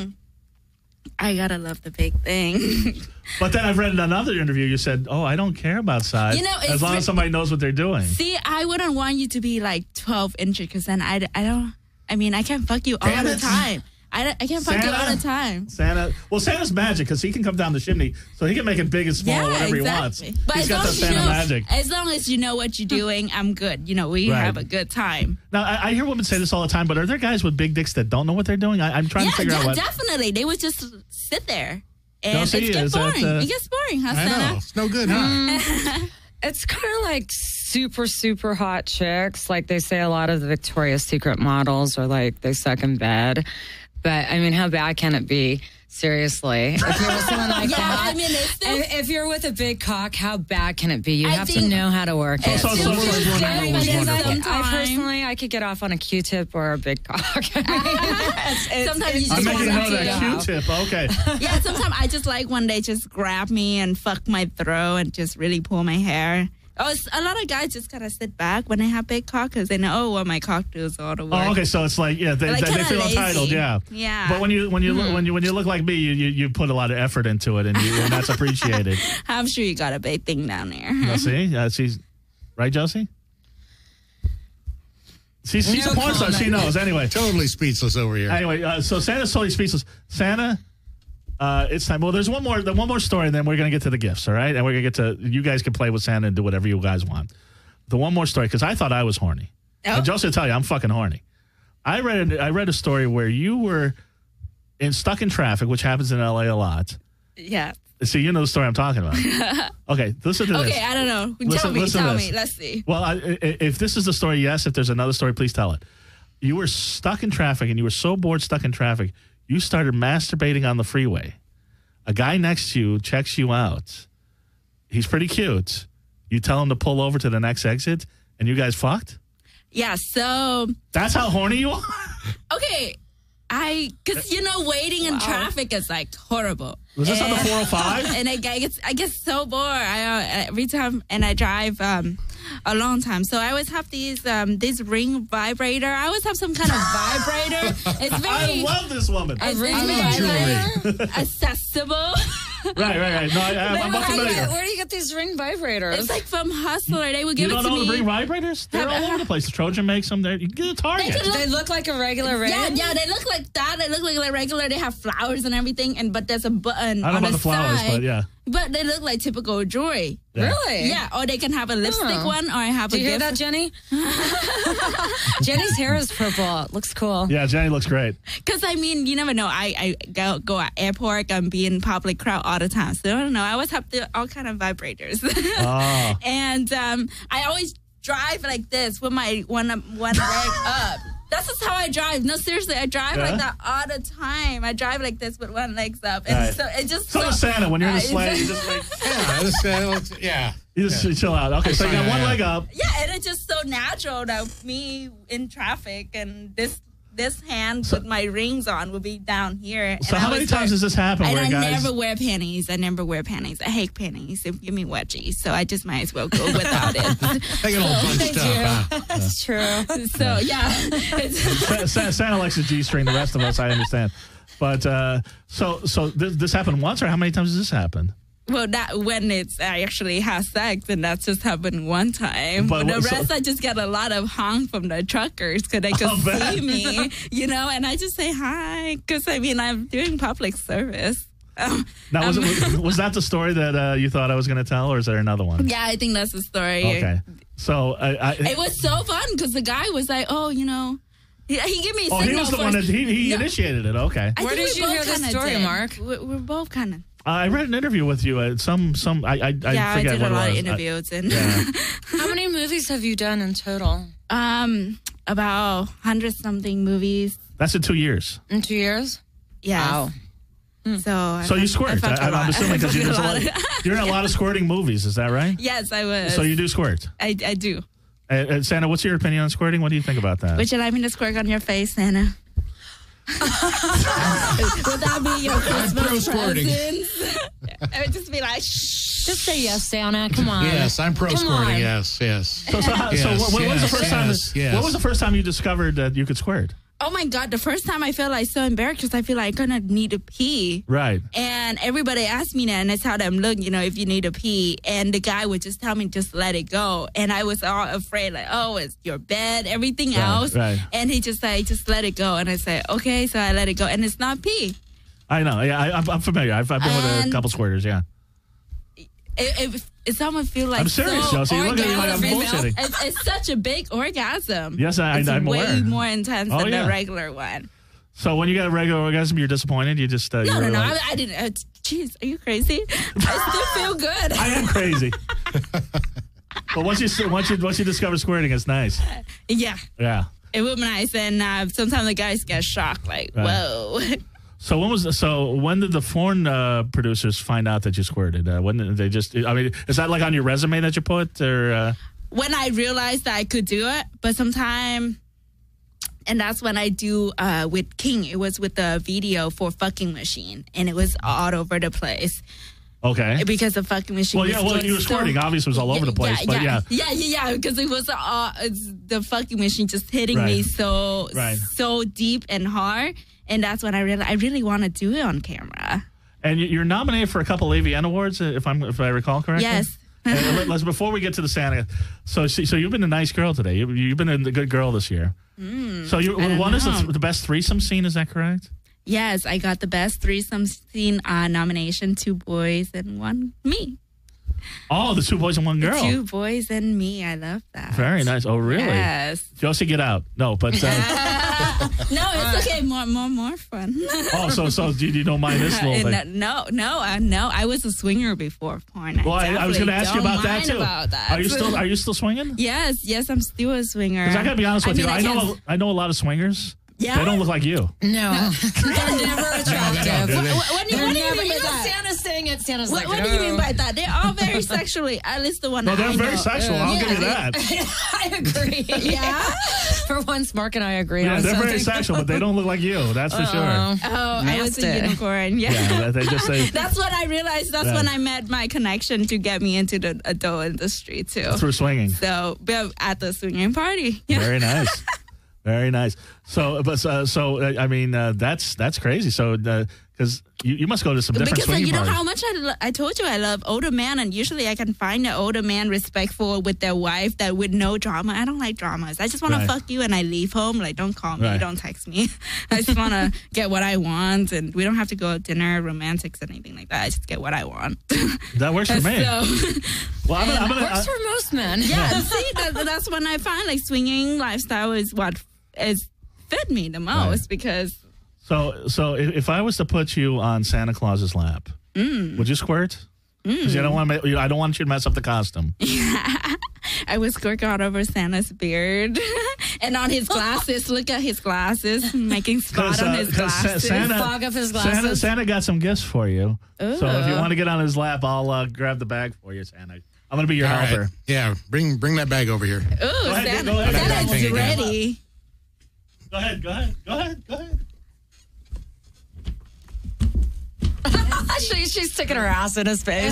I gotta love the big thing. But then I've read in another interview you said, "Oh, I don't care about size, You know, as it's long re- as somebody knows what they're doing." See, I wouldn't want you to be like twelve inches because then I, I don't, I mean, I can't fuck you all Damn the it. time. I, don't- I can't fuck you all Santa? the time. Santa, well, Santa's magic because he can come down the chimney, so he can make it big and small, Yeah, whatever exactly. he wants. But He's as got long the as you Santa know, magic. as long as you know what you're doing, I'm good. You know, we Right. have a good time. Now, I, I hear women say this all the time, but are there guys with big dicks that don't know what they're doing? I, I'm trying Yeah, to figure yeah, out what. definitely. They would just sit there, and Josie, it gets is that, boring. uh, it gets boring, huh, I know. Santa? It's no good, huh? It's kind of like super, super hot chicks. Like they say a lot of the Victoria's Secret models are like they suck in bed. But I mean, how bad can it be? Seriously. If you're with someone like Yeah, that. I mean, it's still- if, if you're with a big cock, how bad can it be? You I have to think- know how to work it. So- so- Still so- feels so- good, so- but so- at the so- same I time- personally, I could get off on a Q-tip or a big cock. It's- it's- Sometimes you it's I'm just making a want note of to- that Q-tip. Okay. Yeah, sometimes I just like when they just grab me and fuck my throat and just really pull my hair. Oh, it's, a lot of guys just kind of sit back when they have big cock because they know, oh, well, my cock does all the work. Oh, okay. So it's like, yeah, they, Like they, they kinda feel lazy. entitled, yeah. Yeah. But when you when you look, when you when you look like me, you, you you put a lot of effort into it, and, you, and that's appreciated. I'm sure you got a big thing down there. Now, see, uh, she's right, Josie. See, she's No a porn star. comment. She knows. Anyway, Totally speechless over here. anyway. Uh, so Santa's totally speechless. Santa. Uh, it's time. Well, there's one more, the one more story, and then we're gonna get to the gifts. All right, and we're gonna get to. You guys can play with Santa and do whatever you guys want. The one more story, because I thought I was horny. Oh. And Josie will tell you, I'm fucking horny. I read. I read a story where you were in stuck in traffic, which happens in L A a lot. Yeah. See, you know the story I'm talking about. Okay, listen to this. Okay, I don't know. Listen- tell me, listen to tell this. me. Let's see. Well, I, I- if this is the story, yes. If there's another story, please tell it. You were stuck in traffic, and you were so bored, stuck in traffic, you started masturbating on the freeway. A guy next to you checks you out. He's pretty cute. You tell him to pull over to the next exit, and you guys fucked? Yeah, so, That's how horny you are? okay. I, because, you know, waiting in traffic is like horrible. Was this on the And- four oh five? And I get, I get so bored. I uh, every time, and I drive um, a long time, so I always have these um, this ring vibrator. I always have some kind of vibrator. It's I very, love this woman. it's ring very I love jewelry. accessible. Right, right, right. No, I, I, I'm Where, not do you familiar. get, where do you get these ring vibrators? It's like from Hustler. They would You give don't it to know me. the bring vibrators? They're all over the place. The Trojan makes them. They're, you can get a Target. They could They look like a regular ring. Yeah, yeah, they look like that. They look like like regular. They have flowers and everything, and but there's a button I don't on know about the the flowers, side. but yeah. But they look like typical jewelry. Yeah. Really? Yeah, or they can have a lipstick Oh. one, or I have Do a you hear gift. that, Jenny? Jenny's hair is purple. It looks cool. Yeah, Jenny looks great. Because I mean, you never know. I, I go go at airport and be in public crowd all the time. So I don't know. I always have the, all kind of vibrators. Oh. And um, I always drive like this with my one one leg up. That's just how I drive. No, seriously, I drive Yeah? like that all the time. I drive like this with one leg up, and Right. so it just So does Santa. When you're in the Uh, sleigh, you just like, Yeah, this, uh, looks- yeah. you just chill out. Okay, so you got Yeah, one yeah. leg up. yeah, and it's just so natural that me in traffic and this this hand So- with my rings on will be down here. So and how I many was times like- does this happen And where I guys... never wear panties. I never wear panties. I hate panties. They give me wedgies, so I just might as well go without it. They get all bunched up. Huh? That's true. So yeah, it's, Sa- Sa- Santa likes a G-string. The rest of us, I understand. But uh, so so this, this happened once, or how many times does this happen? well, that when it's I actually have sex, and that's just happened one time. But But the what- so- rest, I just get a lot of honk from the truckers because they can Oh, man. see me, you know, and I just say hi because I mean I'm doing public service. Um, Now, was, um, it, was, was that the story that uh, you thought I was going to tell, or is there another one? yeah, I think that's the story. Okay. So I, I, It was so fun because the guy was like, "Oh, you know," he, he gave me a oh, signal he was the first. one that he, he No. initiated it. Okay. I Where think did we you both hear this kinda story, did. Mark? We're, we're both kind of. I read an interview with you. At some some I I, I Yeah, I forget did what a lot it of was. interviews and Yeah. How many movies have you done in total? um about hundred something movies. That's in two years. In two years? Yeah. Wow. So I So you fucked- squirt. I fucked a I, I'm lot. assuming I because you fucked there's a a lot, lot. you're in a lot of squirting movies. Is that right? Yes, I was. So you do squirt. I, I do. Uh, uh, Santa, what's your opinion on squirting? What do you think about that? Would you like me to squirt on your face, Santa? Would that be your Christmas pro-squirting. presents? I would just be like, shh. Just say yes, Santa. Come on. Yes, I'm pro Come squirting. on. Yes, yes. So, so, how, so Yes, what, what was the yes, first time? yes, yes. What was the first time you discovered that you could squirt? Oh my God, the first time I felt like so embarrassed because I feel like I'm going to need to pee. Right. And everybody asked me that, and I tell them, look, you know, if you need to pee. And the guy would just tell me, just let it go. And I was all afraid, like, oh, it's your bed, everything Right, else. right. And he just like, just let it go. And I said, okay, so I let it go. And it's not pee. I know. Yeah, I, I'm, I'm familiar. I've, I've been with a And- couple squirters. Yeah. It, it, it's almost feel like I'm serious, so Josie. You look at me like I'm orgasmic. bullshitting. It's, it's such a big orgasm. Yes, I- it's I'm way aware. more intense Oh, than yeah. the regular one. So when you get a regular orgasm, you're disappointed. You just uh, No, you're no, no. like, I, I didn't. Uh, Jeez, are you crazy? I still feel good. I am crazy. But once you once you once you discover squirting, it's nice. Yeah, Yeah. it was nice, and uh, sometimes the guys get shocked, like, Right. whoa. So when was so when did the foreign uh, producers find out that you squirted? Uh, when did they just? I mean, is that like on your resume that you put or? Uh, When I realized that I could do it, but sometime, and that's when I do uh, with King. It was with the video for Fucking Machine, and it was all over the place. okay. Because the Fucking Machine. Well, yeah. was Well, you were so- squirting. Obviously, it was all over the place. Yeah, But yeah. yeah, yeah, yeah. Because it was all it's the Fucking Machine just hitting me Right. so Right. so deep and hard, and that's when I realized I really want to do it on camera. And you- you're nominated for a couple A V N awards, uh, if I'm if I recall correctly. Yes. And let- let's before we get to the Santa. So so so you've been a nice girl today. You, you've been a good girl this year. so you Mm, I don't one is the, know. the best threesome scene. Is that correct? Yes, I got the best threesome scene uh, nomination: two boys and one me. Oh, the two boys and one girl. Two boys and me. I love that. Very nice. Oh, really? Yes. Josie, get out. No, but uh, No, it's okay. More, more, more fun. oh, so so you, you don't mind this little no, thing? no, no, uh, no. I was a swinger before porn. Well, I, I was going to definitely ask you don't about that mind too. About that. Are you still Are you still swinging? Yes, yes, I'm still a swinger. Because I got to be honest with I mean, you, I, I know can't- a, I know a lot of swingers. Yeah? They don't look like you. No. They're never attractive. No, they don't. What, what do you, They're what do you never, mean by you know, that? Santa's saying it. Santa's What, like, what do you mean "No." by that? They're all very sexually. At least the one No, they're I very know. sexual. I'll Yeah, give you they- that. I agree. Yeah. For once, Mark and I agree Yeah, on they're something. very sexual, but they don't look like you. That's for sure. Uh-oh. Oh, I was a Nasty. unicorn. Yeah. Yeah, they just say That's what I realized. That's Yeah. when I met my connection to get me into the adult industry too. through swinging. So, but at the swinging party. Yeah. Very nice. Very nice. So, but uh, so uh, I mean, uh, that's that's crazy. So, because Because you, you must go to some different Because like, swinging you know parties. how much I, lo- I told you I love older men, and usually I can find an older man respectful with their wife that with no drama. I don't like dramas. I just want Right. to fuck you and I leave home. Like, don't call me, Right. don't text me. I just want to get what I want, and we don't have to go out dinner, romantics, anything like that. I just get what I want. That works for me. So, well, I'm gonna, I'm gonna, Works I- for most men. yeah, see, that, that's when I find like swinging lifestyle is what is fit me the most Right. because. so so if, if I was to put you on Santa Claus's lap, Mm. would you squirt? Because I don't want to. I don't want you to mess up the costume. I would squirt all over Santa's beard and on his glasses. Look at his glasses, making spot on uh, his 'cause Sa- glasses. Santa, Fog up his Santa, glasses. Santa got some gifts for you. So if you Ooh. want to get on his lap, I'll uh, grab the bag for you, Santa. I'm gonna be your All right. helper. Yeah, bring bring that bag over here. Ooh, ahead, Santa, go ahead. Santa's Go ahead. ready. Go ahead. Go ahead. Go ahead. Go ahead. she, she's sticking her ass in his face.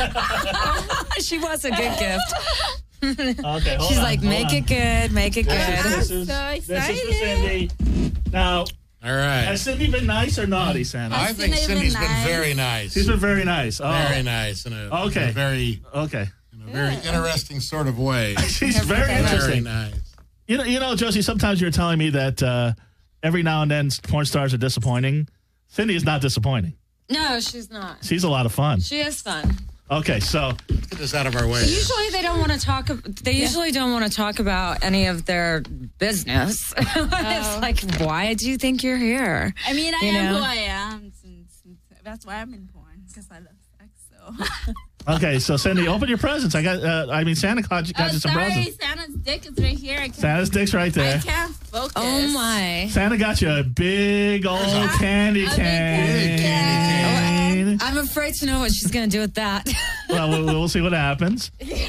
She wants a good gift. Okay. Hold She's on, like, hold make on. it good, make it This good. is, this is, so this is for excited. Cindy. Now, All right. has Cindy been nice or naughty, Santa? I think Cindy's been Cindy's been nice. very nice. She's been very nice. Oh, very nice in a, Okay. in a very okay. in a very interesting sort of way. She's very Very interesting. nice. You know, you know, Josie. Sometimes you're telling me that uh, every now and then porn stars are disappointing. Cindy is not disappointing. No, she's not. She's a lot of fun. She is fun. Okay, so Let's get this out of our way. Usually they don't want to talk. They usually don't want to talk about any of their business. It's like, why do you think you're here? I mean, I You am know? who I am. Since, since, that's why I'm in porn, because I love sex. So. okay, so Cindy, open your presents. I got. Uh, I mean, Santa Claus got Oh, you some sorry, presents. Santa's dick is right here. I can't, Santa's dick's right I there. can't focus. Oh my! Santa got you a big old candy A big cane. candy cane. I'm afraid to know what she's going to do with that. Well, we'll, we'll see what happens.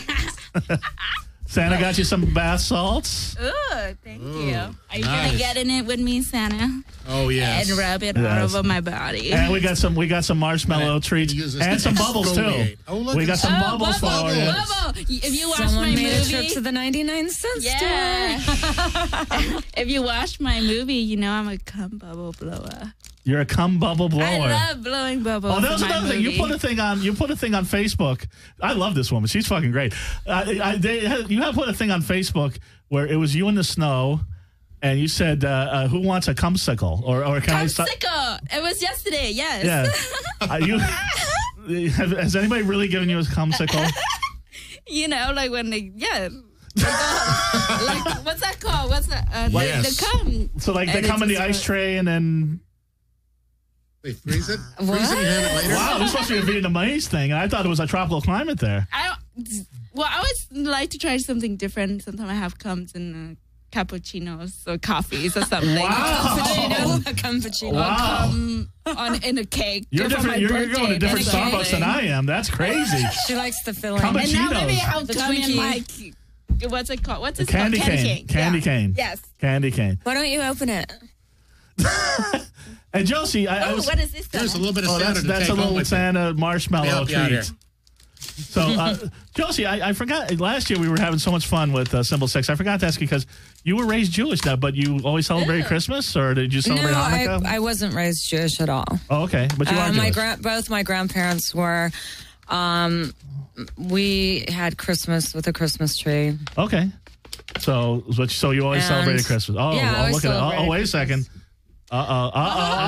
Santa got you some bath salts. Ooh, thank you. Are you nice. gonna get in it with me, Santa? Oh yes. And rub it all Yes. over my body. And we got some we got some marshmallow Right. treats Use this and to some bubbles too. exfoliate. Oh, look we at got some Oh, bubbles Bubble, for you. Bubble. If you watch Someone my made a movie, trip to the ninety-nine cent yeah. store. If you watch my movie, you know I'm a cum bubble blower. You're a cum bubble blower. I love blowing bubbles. Oh, that was in my another thing. You movie. put a thing on. You put a thing on Facebook. I love this woman. She's fucking great. Uh, I, they, you have put a thing on Facebook where it was you in the snow, and you said, uh, uh, "Who wants a cumsicle?" Or, or can I? St- Cumsicle. It was yesterday. Yes. yeah. Uh, you have, has anybody really given you a cumsicle? You know, like when they yeah. Like, uh, like what's that called? What's that? Uh, like Yes. the cum. So like they And come in it's the just ice tray and then. They freeze it. Freeze it and have it later. Wow, this must be a Vietnamese thing. And I thought it was a tropical climate there. I don't. Well, I always like to try something different. Sometimes I have comes in uh, cappuccinos or coffees or something. Wow. Cappuccino. A cappuccino. Wow. Um, on in a cake. You're for different. my You're, you're going to birthday different or Starbucks something. than I am. That's crazy. She likes the filling. Come And now maybe Cappuccinos. I'll The come in Twinkie. my. What's it called? What's it Candy called? cane. Candy yeah. cane. Yes. Candy cane. Why don't you open it? And Josie, I, I Oh, was. what is this? There's a Santa? little bit of Oh, Santa that's to that's take a home little with you. Santa marshmallow Help you out treat. here. So, uh, Josie, I, I forgot. Last year we were having so much fun with uh, Symbol Six. I forgot to ask you because you were raised Jewish now, but you always celebrated Christmas, or did you No, celebrate I, Hanukkah? I wasn't raised Jewish at all. oh, okay, but you Uh, are my Jewish. gra- both my grandparents were. Um, we had Christmas with a Christmas tree. okay, so but- so you always And- celebrated Christmas. Oh, Yeah, I oh always look at it. Oh, oh, celebrated wait a second. Uh oh. Uh oh.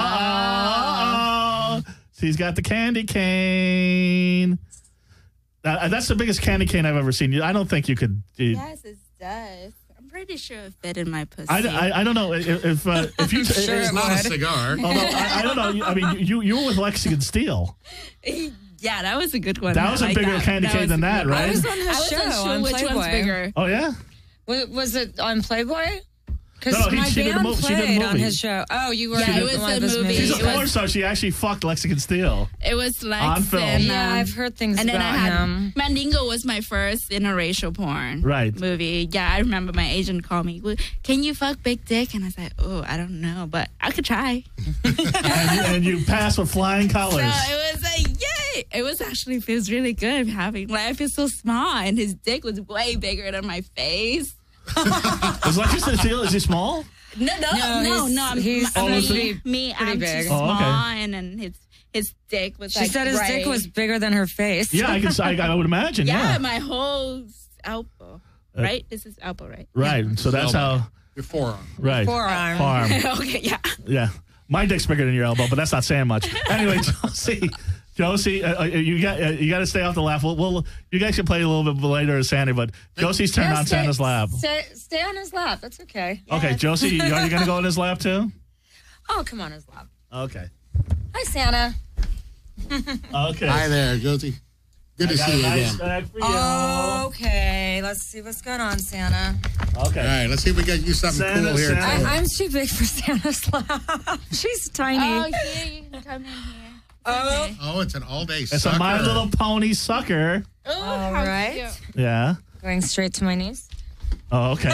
Uh oh. She's got the candy cane. Uh, that's the biggest candy cane I've ever seen. I don't think you could. uh, Yes, it does. I'm pretty sure it fit in my pussy. I, I, I don't know if if, uh, if you. Sure if- It's not a cigar. although I, I don't know. I mean, you you were with Lexington Steel. Yeah, that was a good one. That was I a like bigger that. candy cane was than a that, good one. right? I was on her I wasn't show sure on which Playboy. one's bigger. Oh yeah. Was, was it on Playboy? Because No, he- my she did a band mo- she did a played on movie. his show. Oh, you were Yeah, in it was one a of his movie. She's movies. a It porn was- star. She actually fucked Lexington Steel. It was like On film. and, Yeah, um, I've heard things and then about I had him. Mandingo was my first interracial porn Right. movie. Yeah, I remember my agent called me. "Well, can you fuck big dick?" And I was like, "Oh, I don't know, but I could try." and, you, and you passed with flying colors. So it was like, yay! It was actually feels really good having like I feel so small, and his dick was way bigger than my face. Is Lexington Steel? Is he small? No, no, No, no, he's- no. I'm, he's I'm- pretty- me, me, pretty I'm big. too Oh, okay. small, and then his his dick was She like said his right. dick was bigger than her face. Yeah, I can. I, I would imagine. Yeah, Yeah. my whole elbow. Uh, Right? This is elbow, right? Right. So that's Elbow. how. Your forearm. Right. Forearm. Forearm. Okay, yeah. Yeah. My dick's bigger than your elbow, but that's not saying much. Anyway, Josie, Josie, uh, uh, you got uh, you got to stay off the laugh. We'll, we'll you guys can play a little bit later as Sandy, but Josie's turn Yeah, on stay- Santa's lap. Stay, stay on his lap. That's okay. Okay, Josie, you- are you going to go in his lap too? Oh, come on his lap. Okay. Hi, Santa. Okay. Hi there, Josie. Good to I got see a you nice again. bag for you. Oh. Okay, let's see what's going on, Santa. Okay. All right, let's see if we get you something Santa, cool here. Santa. too. I, I'm too big for Santa's lap. She's tiny. Oh, here, you can come in here. Oh. Okay. Oh, it's an all-day It's sucker. a My Little Pony sucker. Oh, All how right. cute. Yeah. Going straight to my knees. Oh, okay.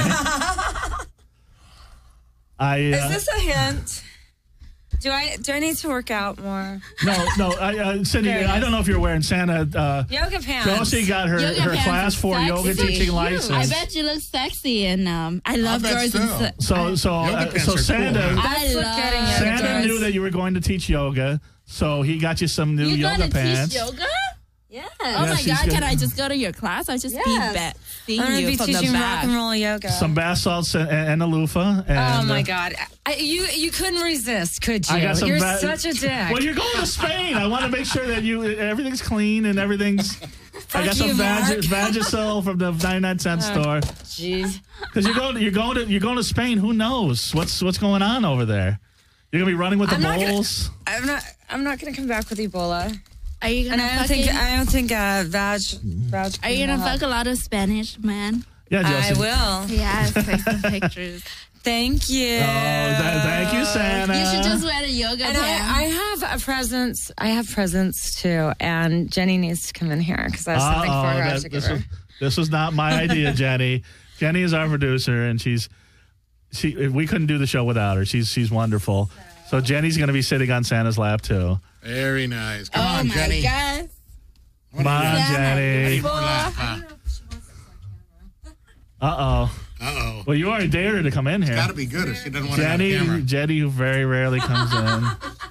I uh, Is this a hint? Do I do I need to work out more? no no I, uh, Cindy, There it I is. don't know if you're wearing Santa. Uh, Yoga pants. Josie got her, Yoga her pants class are four yoga sexy. teaching I license. bet you look sexy, and um, I love bet girls. so. And se- So so Yoga uh, pants so are cool, Santa huh? I That's what love getting at. Santa Guys. knew that you were going to teach yoga, so he got you some new You're yoga gonna pants. teach yoga? Yes. Oh Yeah, my she's god! gonna- Can I just go to your class? I'll just Yes. be back seeing I'm gonna you be from the teaching rock back. and roll yoga. Some bath salts and, and a loofah. And, oh my uh, god, I, you you couldn't resist, could you? I got some You're ba- such a dick. Well, you're going to Spain. I want to make sure that you everything's clean and everything's. I got some you, Vag- Mark. Vagisil from the ninety-nine cent store. Jeez. Because you're going, you're going to, you're going to Spain. Who knows what's what's going on over there? You're gonna be running with the I'm not gonna- moles. I'm not. I'm not gonna come back with Ebola. Are you And gonna I don't fucking, think. I don't think. Uh, vag. vag Are you gonna fuck a lot of Spanish man? Yeah, I Josie. will. Yeah, take some pictures. Thank you. Oh, th- thank you, Santa. You should just wear the yoga And I, pants. I have a presents. I have presents too. And Jenny needs to come in here because I have something Uh-oh, for her I have that- to give this, her. was, this was not my idea, Jenny. Jenny is our producer, and she's she. We couldn't do the show without her. She's she's wonderful. So Jenny's going to be sitting on Santa's lap too. Very nice. Come oh on, my Jenny. god! Come on, Santa, Jenny. beautiful. Uh Uh oh. oh. Well, you already dared her to come in here. Got to be good if she doesn't want to have Jenny, camera. Jenny, who very rarely comes in.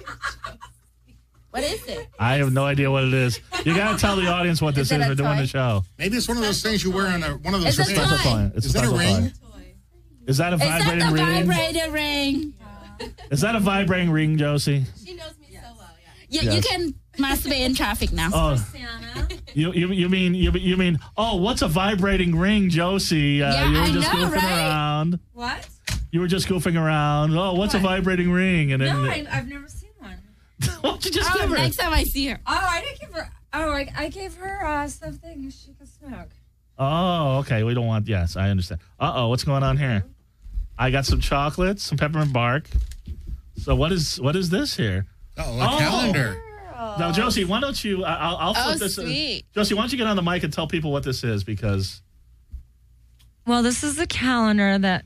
What is it? I have no idea what it is. You got to tell the audience what this Is is. it a We're doing toy? the show. Maybe it's one of those things you wear on a, one of those It's a rings. Special toy. toy. It's Is a that a special ring? toy. Is that a Is that vibrating the ring? vibrator ring? Is that a vibrating ring, Josie? She knows me so well, yeah. You, you Yes. can masturbate in traffic now. Oh, you, you you mean you, you mean oh, what's a vibrating ring, Josie? Uh, Yeah, you were I just know, goofing right? around. What? You were just goofing around. Oh, what's a vibrating ring? And then No, I, I've never seen one. why don't you just Oh, give her? next time I see her. Oh, I didn't give her. Oh, I, I gave her uh, something she could smoke. Oh, okay. We don't want. Yes, I understand. Uh oh, what's going on here? I got some chocolate, some peppermint bark. So what is what is this here? Oh, a Oh. calendar. Now, Josie, why don't you? I- I'll, I'll flip Oh, this. sweet. Josie, why don't you get on the mic and tell people what this is? Because Well, this is the calendar that.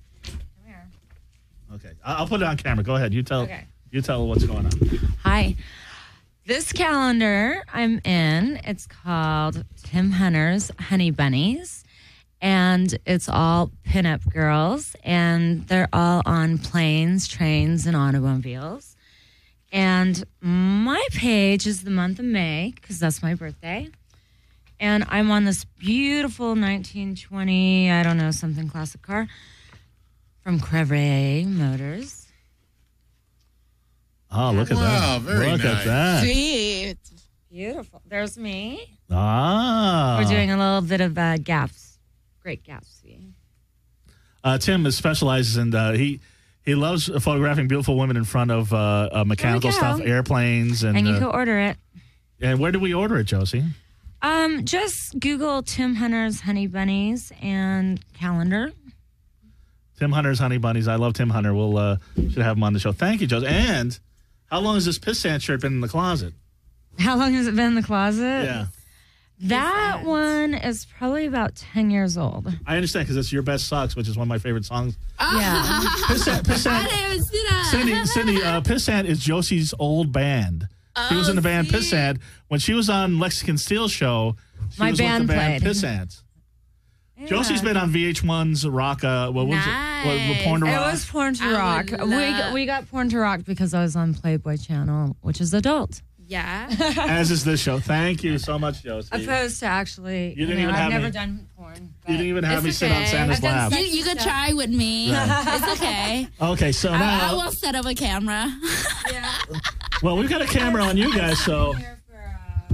okay, I- I'll put it on camera. Go ahead. You tell. Okay. You tell what's going on. Hi. This calendar I'm in, it's called Tim Hunter's Honey Bunnies. And it's all pinup girls. And they're all on planes, trains, and automobiles. And my page is the month of May, because that's my birthday. And I'm on this beautiful nineteen twenty, I don't know, something classic car from Crevre Motors. Oh, look at Wow, that! very look nice. at that! Sweet. Beautiful. There's me. Ah, We're doing a little bit of uh, gaps. Great Gatsby. Uh, Tim is specializes in uh, he he loves photographing beautiful women in front of uh, uh, mechanical go. stuff, airplanes, and And you uh, can order it. and where do we order it, Josie? Um, just Google Tim Hunter's Honey Bunnies and calendar. Tim Hunter's Honey Bunnies. I love Tim Hunter. We'll uh, should have him on the show. Thank you, Josie. And how long has this pissant shirt been in the closet? How long has it been in the closet? Yeah, That one is probably about ten years old. I understand because it's Your Best Sucks, which is one of my favorite songs. Yeah. Pissant, I pissant. didn't even see that. Cindy, Cindy, uh, Pissant is Josie's old band. She was in the band sweet. Pissant. When she was on Lexington Steel show, she My was band with the band played. Pissant. Josie's been on V H one's Rock. Uh, what was Nice. it? What, what, Porn to It Rock. was Porn to I Rock. would We love- we got Porn to Rock because I was on Playboy Channel, which is adult. Yeah. As is this show. Thank you so much, Josie. Opposed to actually, You didn't know, even I've have never me- done porn. You but- didn't even have It's me sit on okay. Santa's I've done lap. You, you could try with me. It's okay. Okay, so I, I now, will set up a camera. well, we've got a camera on you guys, so Here for, uh,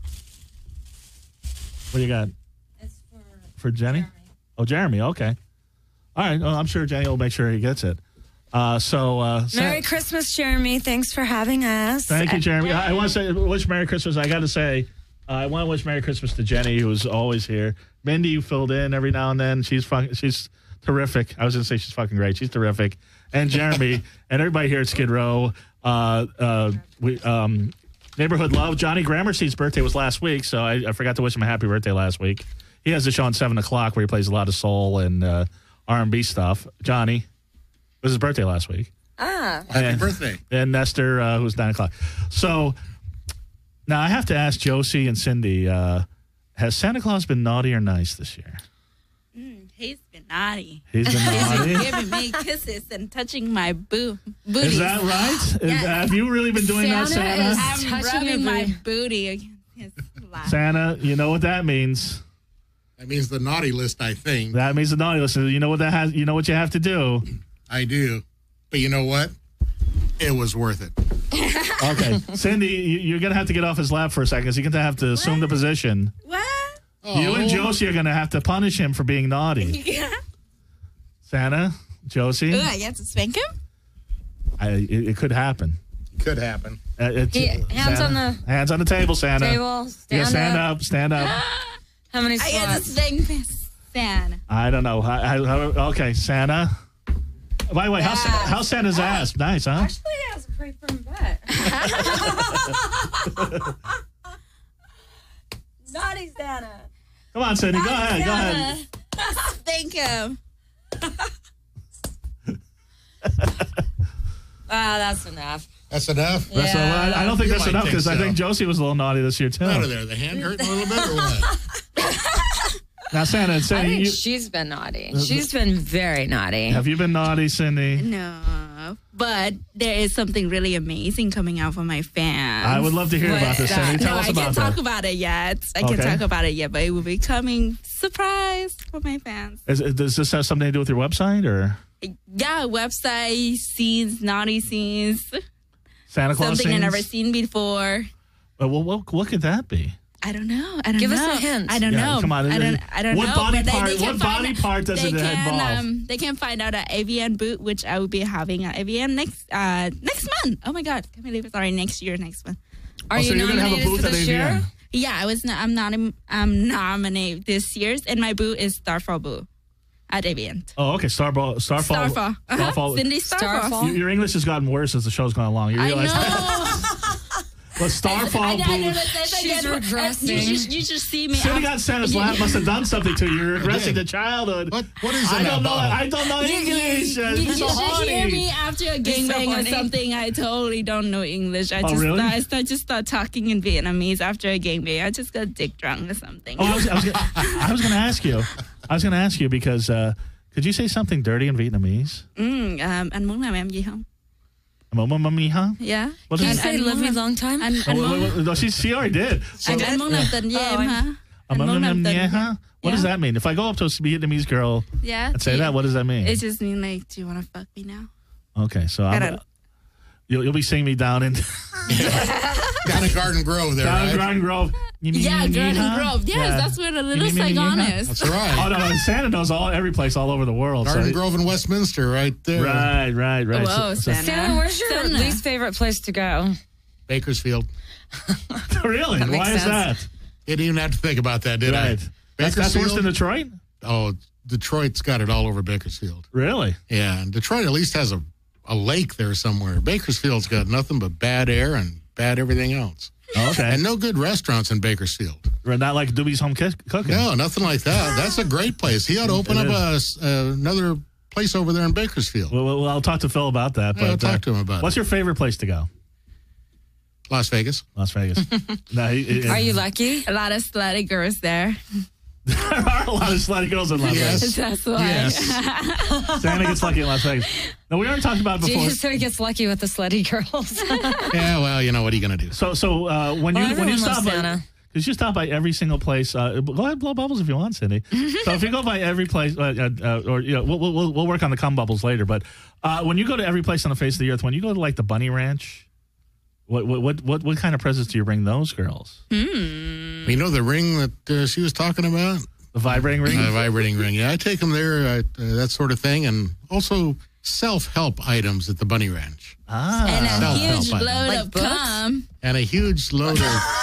what do you got it's for for Jenny? Jeremy. Oh, Jeremy. Okay. All right. Well, I'm sure Jenny will make sure he gets it. Uh, so, uh, Sa- Merry Christmas, Jeremy. Thanks for having us. thank you, Jeremy. I, I want to say wish Merry Christmas. I got to say, uh, I want to wish Merry Christmas to Jenny, who's always here. Mindy, you filled in every now and then. She's fucking, she's terrific. I was going to say she's fucking great. She's terrific. And Jeremy and everybody here at Skid Row. Uh, uh, we um, Neighborhood Love. Johnny Gramercy's birthday was last week, so I, I forgot to wish him a happy birthday last week. He has a show on seven o'clock where he plays a lot of soul and uh, R and B stuff. Johnny, it was his birthday last week. Ah. Happy And- birthday. And Nestor, uh, who's nine o'clock. So now I have to ask Josie and Cindy, uh, has Santa Claus been naughty or nice this year? Mm, he's been naughty. He's been He's been naughty. giving me kisses and touching my boo- booty. Is that right? Is- Yes. have you really been doing that, Santa Santa? is- I'm touching rubbing your my booty. booty against his lap. Santa, you know what that means. That means the naughty list, I think. That means the naughty list. You know what that has. You know what you have to do. I do. But you know what? It was worth it. Okay, Cindy, you, you're gonna have to get off his lap for a second. So you're gonna have to assume the position. What? You and Oh. Josie are gonna have to punish him for being naughty. Yeah. Santa, Josie, Ooh, I get to spank him? I, it, it could happen. Could happen. Uh, it's- He- hands on the hands on the table, Santa. table. You Stand, gotta stand up. up. Stand up. How many I get to slots? spank Santa. I don't know. How, how, how- okay, Santa. By the way, how's, Yes. how's Santa's ass? Nice, huh? Actually, he has a pretty firm butt. Naughty Santa. Come on, Cindy. Go ahead. Go ahead. Spank him. Ah, that's enough. That's enough? That's a- Yeah. I, I don't think You that's might enough think because I so. think Josie was a little naughty this year too. Out of there. The hand hurting a little bit or what? Now, Santa, I Cindy, think you, she's been naughty. She's been very naughty. have you been naughty, Cindy? No. But there is something really amazing coming out for my fans. I would love to hear What's about this, that? Cindy. Tell no, us I about can't that. talk about it yet. I can't Okay. talk about it yet, but it will be coming surprise for my fans. Is, does this have something to do with your website or Yeah, website scenes, naughty scenes, Santa Claus something I've scenes? never seen before. Uh, well, what, what could that be? I don't know. I don't Give us know. a hint. I don't Yeah, know. come on. I don't. I don't What know. body but they- part- they can what find body out- part does they it can, involve? Um, they can find out at A V N boot, which I will be having at A V N next uh, next month. Oh my God! Can't believe it's already next year. Next month. Are Oh, you so you're gonna have a nominated booth for at this A V N? year? Yeah, I was. I'm not. I'm nominated this year's, and my booth is Starfall booth at A V N. Oh, okay. Starfall. Starfall. Starfall. Uh-huh. Starfall. Cindy Starfall. Starfall. Your, your English has gotten worse as the show's gone along. You I realize that? know. But Starfall I, I, I never booth. said that She's again. regressing. You should, you should see me. Cindy after- got Santa's lap must have done something to you. You're regressing to childhood. What, what is in I that don't know. bottle? I don't know You, you, English. you, Uh, you you're so should hear horny. me after a so gangbang or horny. something. I totally don't know English. I Oh, just really? start, I start just start talking in Vietnamese after a gangbang. I just got dick drunk or something. Oh, I was, I was, gonna, I was going to ask you. I was going to ask you because uh, could you say something dirty in Vietnamese? Mm, um, anh muốn làm em gì không? Mamma mia? Yeah. What Can you is say Anh live muốn me làm- long time? Anh, Oh, anh, wait, muốn, wait, wait, no, she, she already did. So, anh, anh muốn làm tình với Oh, em I'm- hả? Anh muốn Mamma làm tình. mia? What does Yeah. that mean? If I go up to a Vietnamese girl Yeah. and say that, what does that mean? It just means like, do you want to fuck me now? Okay, so I I'm, don't- you'll, you'll be seeing me down in Down at Garden Grove there, down in right? Garden Grove. Yeah, Garden Huh? Grove. Yes, Yeah. that's where the little You mean- you mean- Saigon is. That's right. Oh no, Santa knows all every place all over the world. Garden so, Grove in Westminster right there. Right, right, right. Whoa, So- so- Santa. Santa, where's your Santa. least favorite place to go? Bakersfield. really? That makes Why is sense. that? Didn't even have to think about that, did Right. I? That's, that's worse than Bakersfield? Detroit? Oh, Detroit's got it all over Bakersfield. Really? Yeah, and Detroit at least has a, a lake there somewhere. Bakersfield's got nothing but bad air and bad everything else. Okay. And no good restaurants in Bakersfield. Not like Doobie's Home Ki- Cooking. No, nothing like that. That's a great place. He ought to open It up a, s- uh, another place over there in Bakersfield. Well, well, I'll talk to Phil about that. Yeah, But I'll talk uh, to him about What's it. your favorite place to go? Las Vegas. Las Vegas. no, he, he- Are you lucky? A lot of slutty girls there. There are a lot of slutty girls in Las Yes. Vegas. That's why. Yes. Santa gets lucky in Las Vegas. Now, we already talked about it before. Jesus, so he gets lucky with the slutty girls. Yeah, well, you know, what are you going to do? So, so uh, when you Well, when you everyone loves stop by, Santa. because you stop by every single place. Uh, go ahead, blow bubbles if you want, Cindy. So if you go by every place, uh, uh, or you know, we'll, we'll we'll work on the cum bubbles later. But uh, when you go to every place on the face of the earth, when you go to like the Bunny Ranch, what what what what, what kind of presents do you bring those girls? You know the ring that uh, she was talking about? The vibrating ring. Uh, vibrating ring. Yeah, I take them there, uh, uh, that sort of thing, and also self-help items at the Bunny Ranch. ah, And a Self-help huge item. load Like of books? cum. And a huge load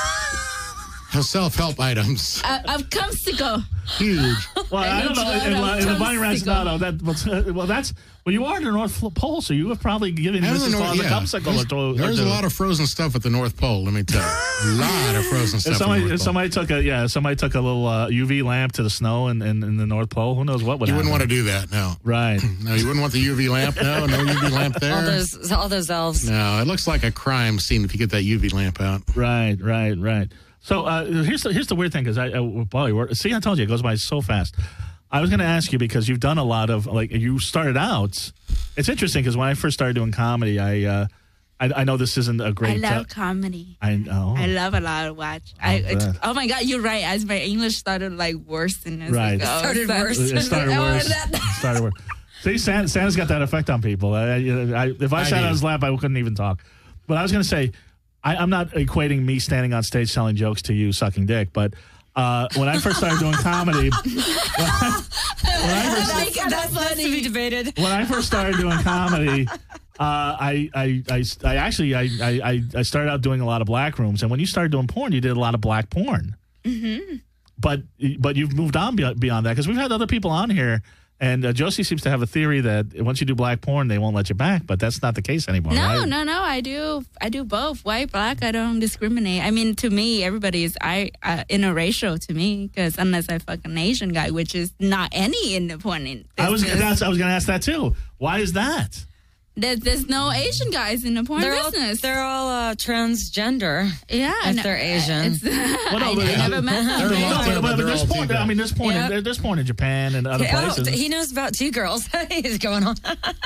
of self-help items. Uh, of cumsicle. Huge. well, I don't know. huge In, load in of the Bunny Ranch, Cumsicle. no, no. That well, well, that's well. You are in the North Pole, so you have probably given I don't Missus know, Claus a yeah. cupsicle or There's, two. or there's a two. lot of frozen stuff at the North Pole, let me tell you. A lot of frozen stuff If at the somebody, North if Pole. somebody took a yeah, somebody took a little uh, U V lamp to the snow in, in, in the North Pole. Who knows what would You happen? wouldn't want to do that, no. Right. No, you wouldn't want the U V lamp, no? No U V lamp there? all those, all those elves. No, it looks like a crime scene if you get that U V lamp out. Right, right, right. So uh, here's the here's the weird thing because I, I Polly, we're- see, I told you it goes by so fast. I was going to ask you because you've done a lot of like you started out. It's interesting because when I first started doing comedy, I uh, I, I know this isn't a I great. love uh, comedy. I know. I love a lot of watch. I, bet. it's, oh my God, you're right. As my English started like worsening as Right. it goes. Started So- worse. It started Oh, worse. that- It started worse. See, Santa, Santa's got that effect on people. I, I, if I, I sat do. on his lap, I couldn't even talk. But I was going to say, I, I'm not equating me standing on stage telling jokes to you sucking dick, but uh, when I first started doing comedy, when I, when I first, Like, that's That's to be funny. debated. when I first started doing comedy, uh, I, I, I, I actually I, I, I started out doing a lot of black rooms, and when you started doing porn, you did a lot of black porn. Mm-hmm. But but you've moved on beyond, beyond that because we've had other people on here, and uh, Josie seems to have a theory that once you do black porn, they won't let you back. But that's not the case anymore. No, right? no, no. I do. I do both. White, black. I don't discriminate. I mean, to me, everybody is I uh, interracial to me because unless I fuck an Asian guy, which is not any in the porn. In I was business. that's, I was going to ask that too. Why is that? There's, there's no Asian guys in the porn They're all, business. they're all uh, transgender. yeah, if no, they're Asian. it's- Well, no, I, but- I never met They're them. all- No, but, but, but they're there's all porn. female. I mean, there's porn. Yeah. In, there's porn in Japan and other Oh, places. he knows about two girls. He's going on.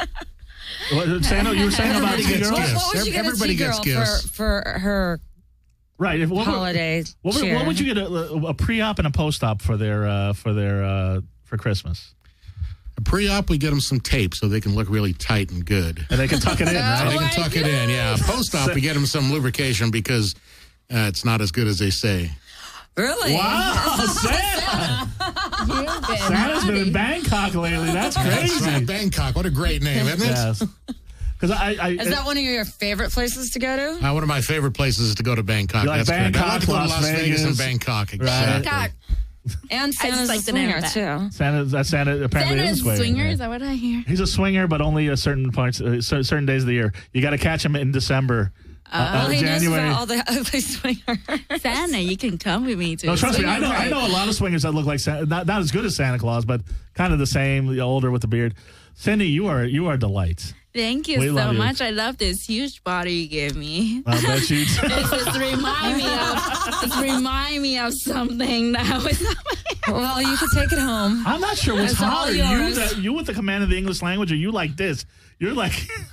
What, Santa, you were saying about Everybody two gets girls, gifts. What would you get a Everybody two gets girl for, gifts. for her right? If, what, would- holiday What would, cheer? what would you get a, a pre-op and a post-op for their uh, for their uh, for Christmas? A pre-op, we get them some tape so they can look really tight and good. And they can tuck it in, So right? they Oh can my tuck it in, yeah. Post-op, we get them some lubrication because uh, it's not as good as they say. Really? Wow, Santa! You've been Santa's been in naughty. Bangkok lately. That's That's right, crazy. Bangkok, what a great name, isn't it? Yes, because I, I Is that one of your favorite places to go to? Uh, one of my favorite places is to go to Bangkok. You like That's correct. I like to go to Bangkok, Las Las Vegas, and Vegas. Bangkok. Exactly. Bangkok. And Santa's like a the name swinger, of too. Santa. That's Santa. Apparently, Santa is is a swinger. swinger. Yeah. Is that what I hear? He's a swinger, but only a certain parts, uh, cer- certain days of the year. You got to catch him in December, uh, uh, Well, he knows January. about all the ugly swingers. Santa, you can come with me to. No, trust me, swinger I know. I party. know a lot of swingers that look like Santa, not not as good as Santa Claus, but kind of the same, the older with the beard. Cindy, you are you are a delight. Thank you We so love you. much. I love this huge body you gave me. I bet you. It's just remind me of. It's remind me of something that was. Well, you could take it home. I'm not sure what's It's all hotter. You, yours. that, you with the command of the English language, or you like this? You're like.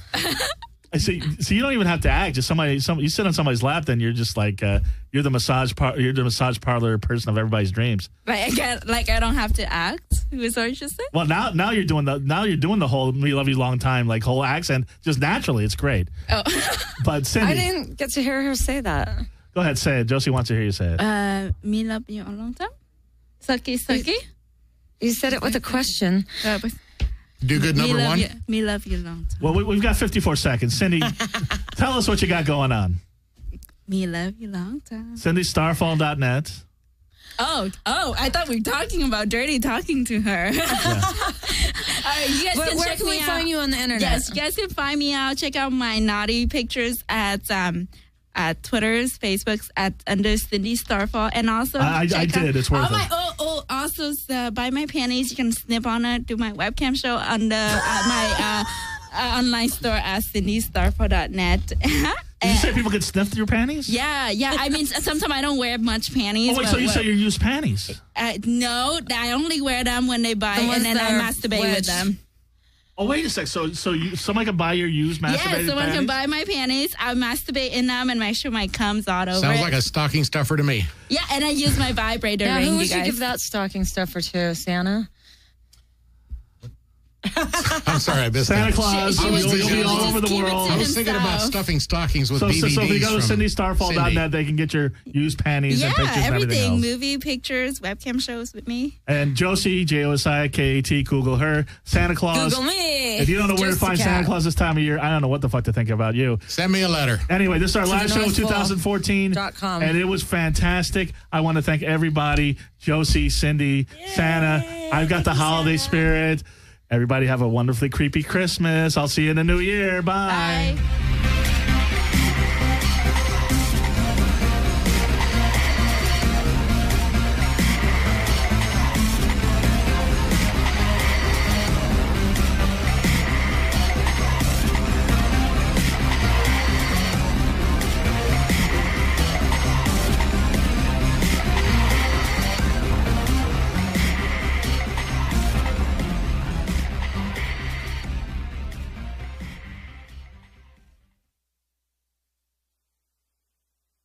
I see. So you don't even have to act. Just somebody. Some you sit on somebody's lap, then you're just like uh, you're the massage par- You're the massage parlor person of everybody's dreams. Like I get, like I don't have to act. Was what you said? Well, now now you're doing the now you're doing the whole "we love you long time" like whole accent just naturally. It's great. Oh, But Cindy, I didn't get to hear her say that. go ahead, say it. Josie wants to hear you say it. uh, me love you a long time. Sucky, sucky. You said it with a question. Uh, but- Do good me number love one. You, me love you long time. Well, we, we've got fifty-four seconds. Cindy, tell us what you got going on. Me love you long time. Cindy Starfall dot net. Oh, oh! I thought we were talking about dirty talking to her. All right, you guys But can where check can we me find out. you on the internet? Yes, you guys can find me out. Check out my naughty pictures at um at Twitter's, Facebook's at under Cindy Starfall, and also I- I- check I out- did. It's worth oh, my, it. Oh, oh, also uh, buy my panties. You can snip on it. Do my webcam show on the at my uh, uh, online store at cindy starfall dot net. Did you say people could sniff through your panties? Yeah, yeah. I mean, sometimes I don't wear much panties. Oh, wait, but so you what- say you use panties? Uh, no, I only wear them when they buy, The ones and then I that are masturbate wedged. with them. Oh, wait a sec. So so you, somebody can buy your used masturbated Yeah, someone panties? can buy my panties. I masturbate in them and make sure my cum's all over Sounds it. like a stocking stuffer to me. Yeah, and I use my vibrator Now, ring, who you would you guys. give that stocking stuffer to, Santa? I'm sorry, I missed Santa that. Claus. She- she you'll, was you'll just- be she all was over the just keep it world. to I was thinking about himself. stuffing stockings with So, D so, V Ds so if you go to from cindy starfall dot net, Cindy. they can get your used panties Yeah, and pictures and everything everything. else. Movie, pictures, webcam shows with me. And Josie, J O S I K A T, Google her. Santa Claus. Google me. If you don't know where to Just a find cat. Santa Claus this time of year, I don't know what the fuck to think about you. Send me a letter. Anyway, this is our the last show of North Pole twenty fourteen, dot com. and it was fantastic. I want to thank everybody, Josie, Cindy, Santa. I've got the holiday spirit. Everybody have a wonderfully creepy Christmas. I'll see you in the new year. Bye. Bye.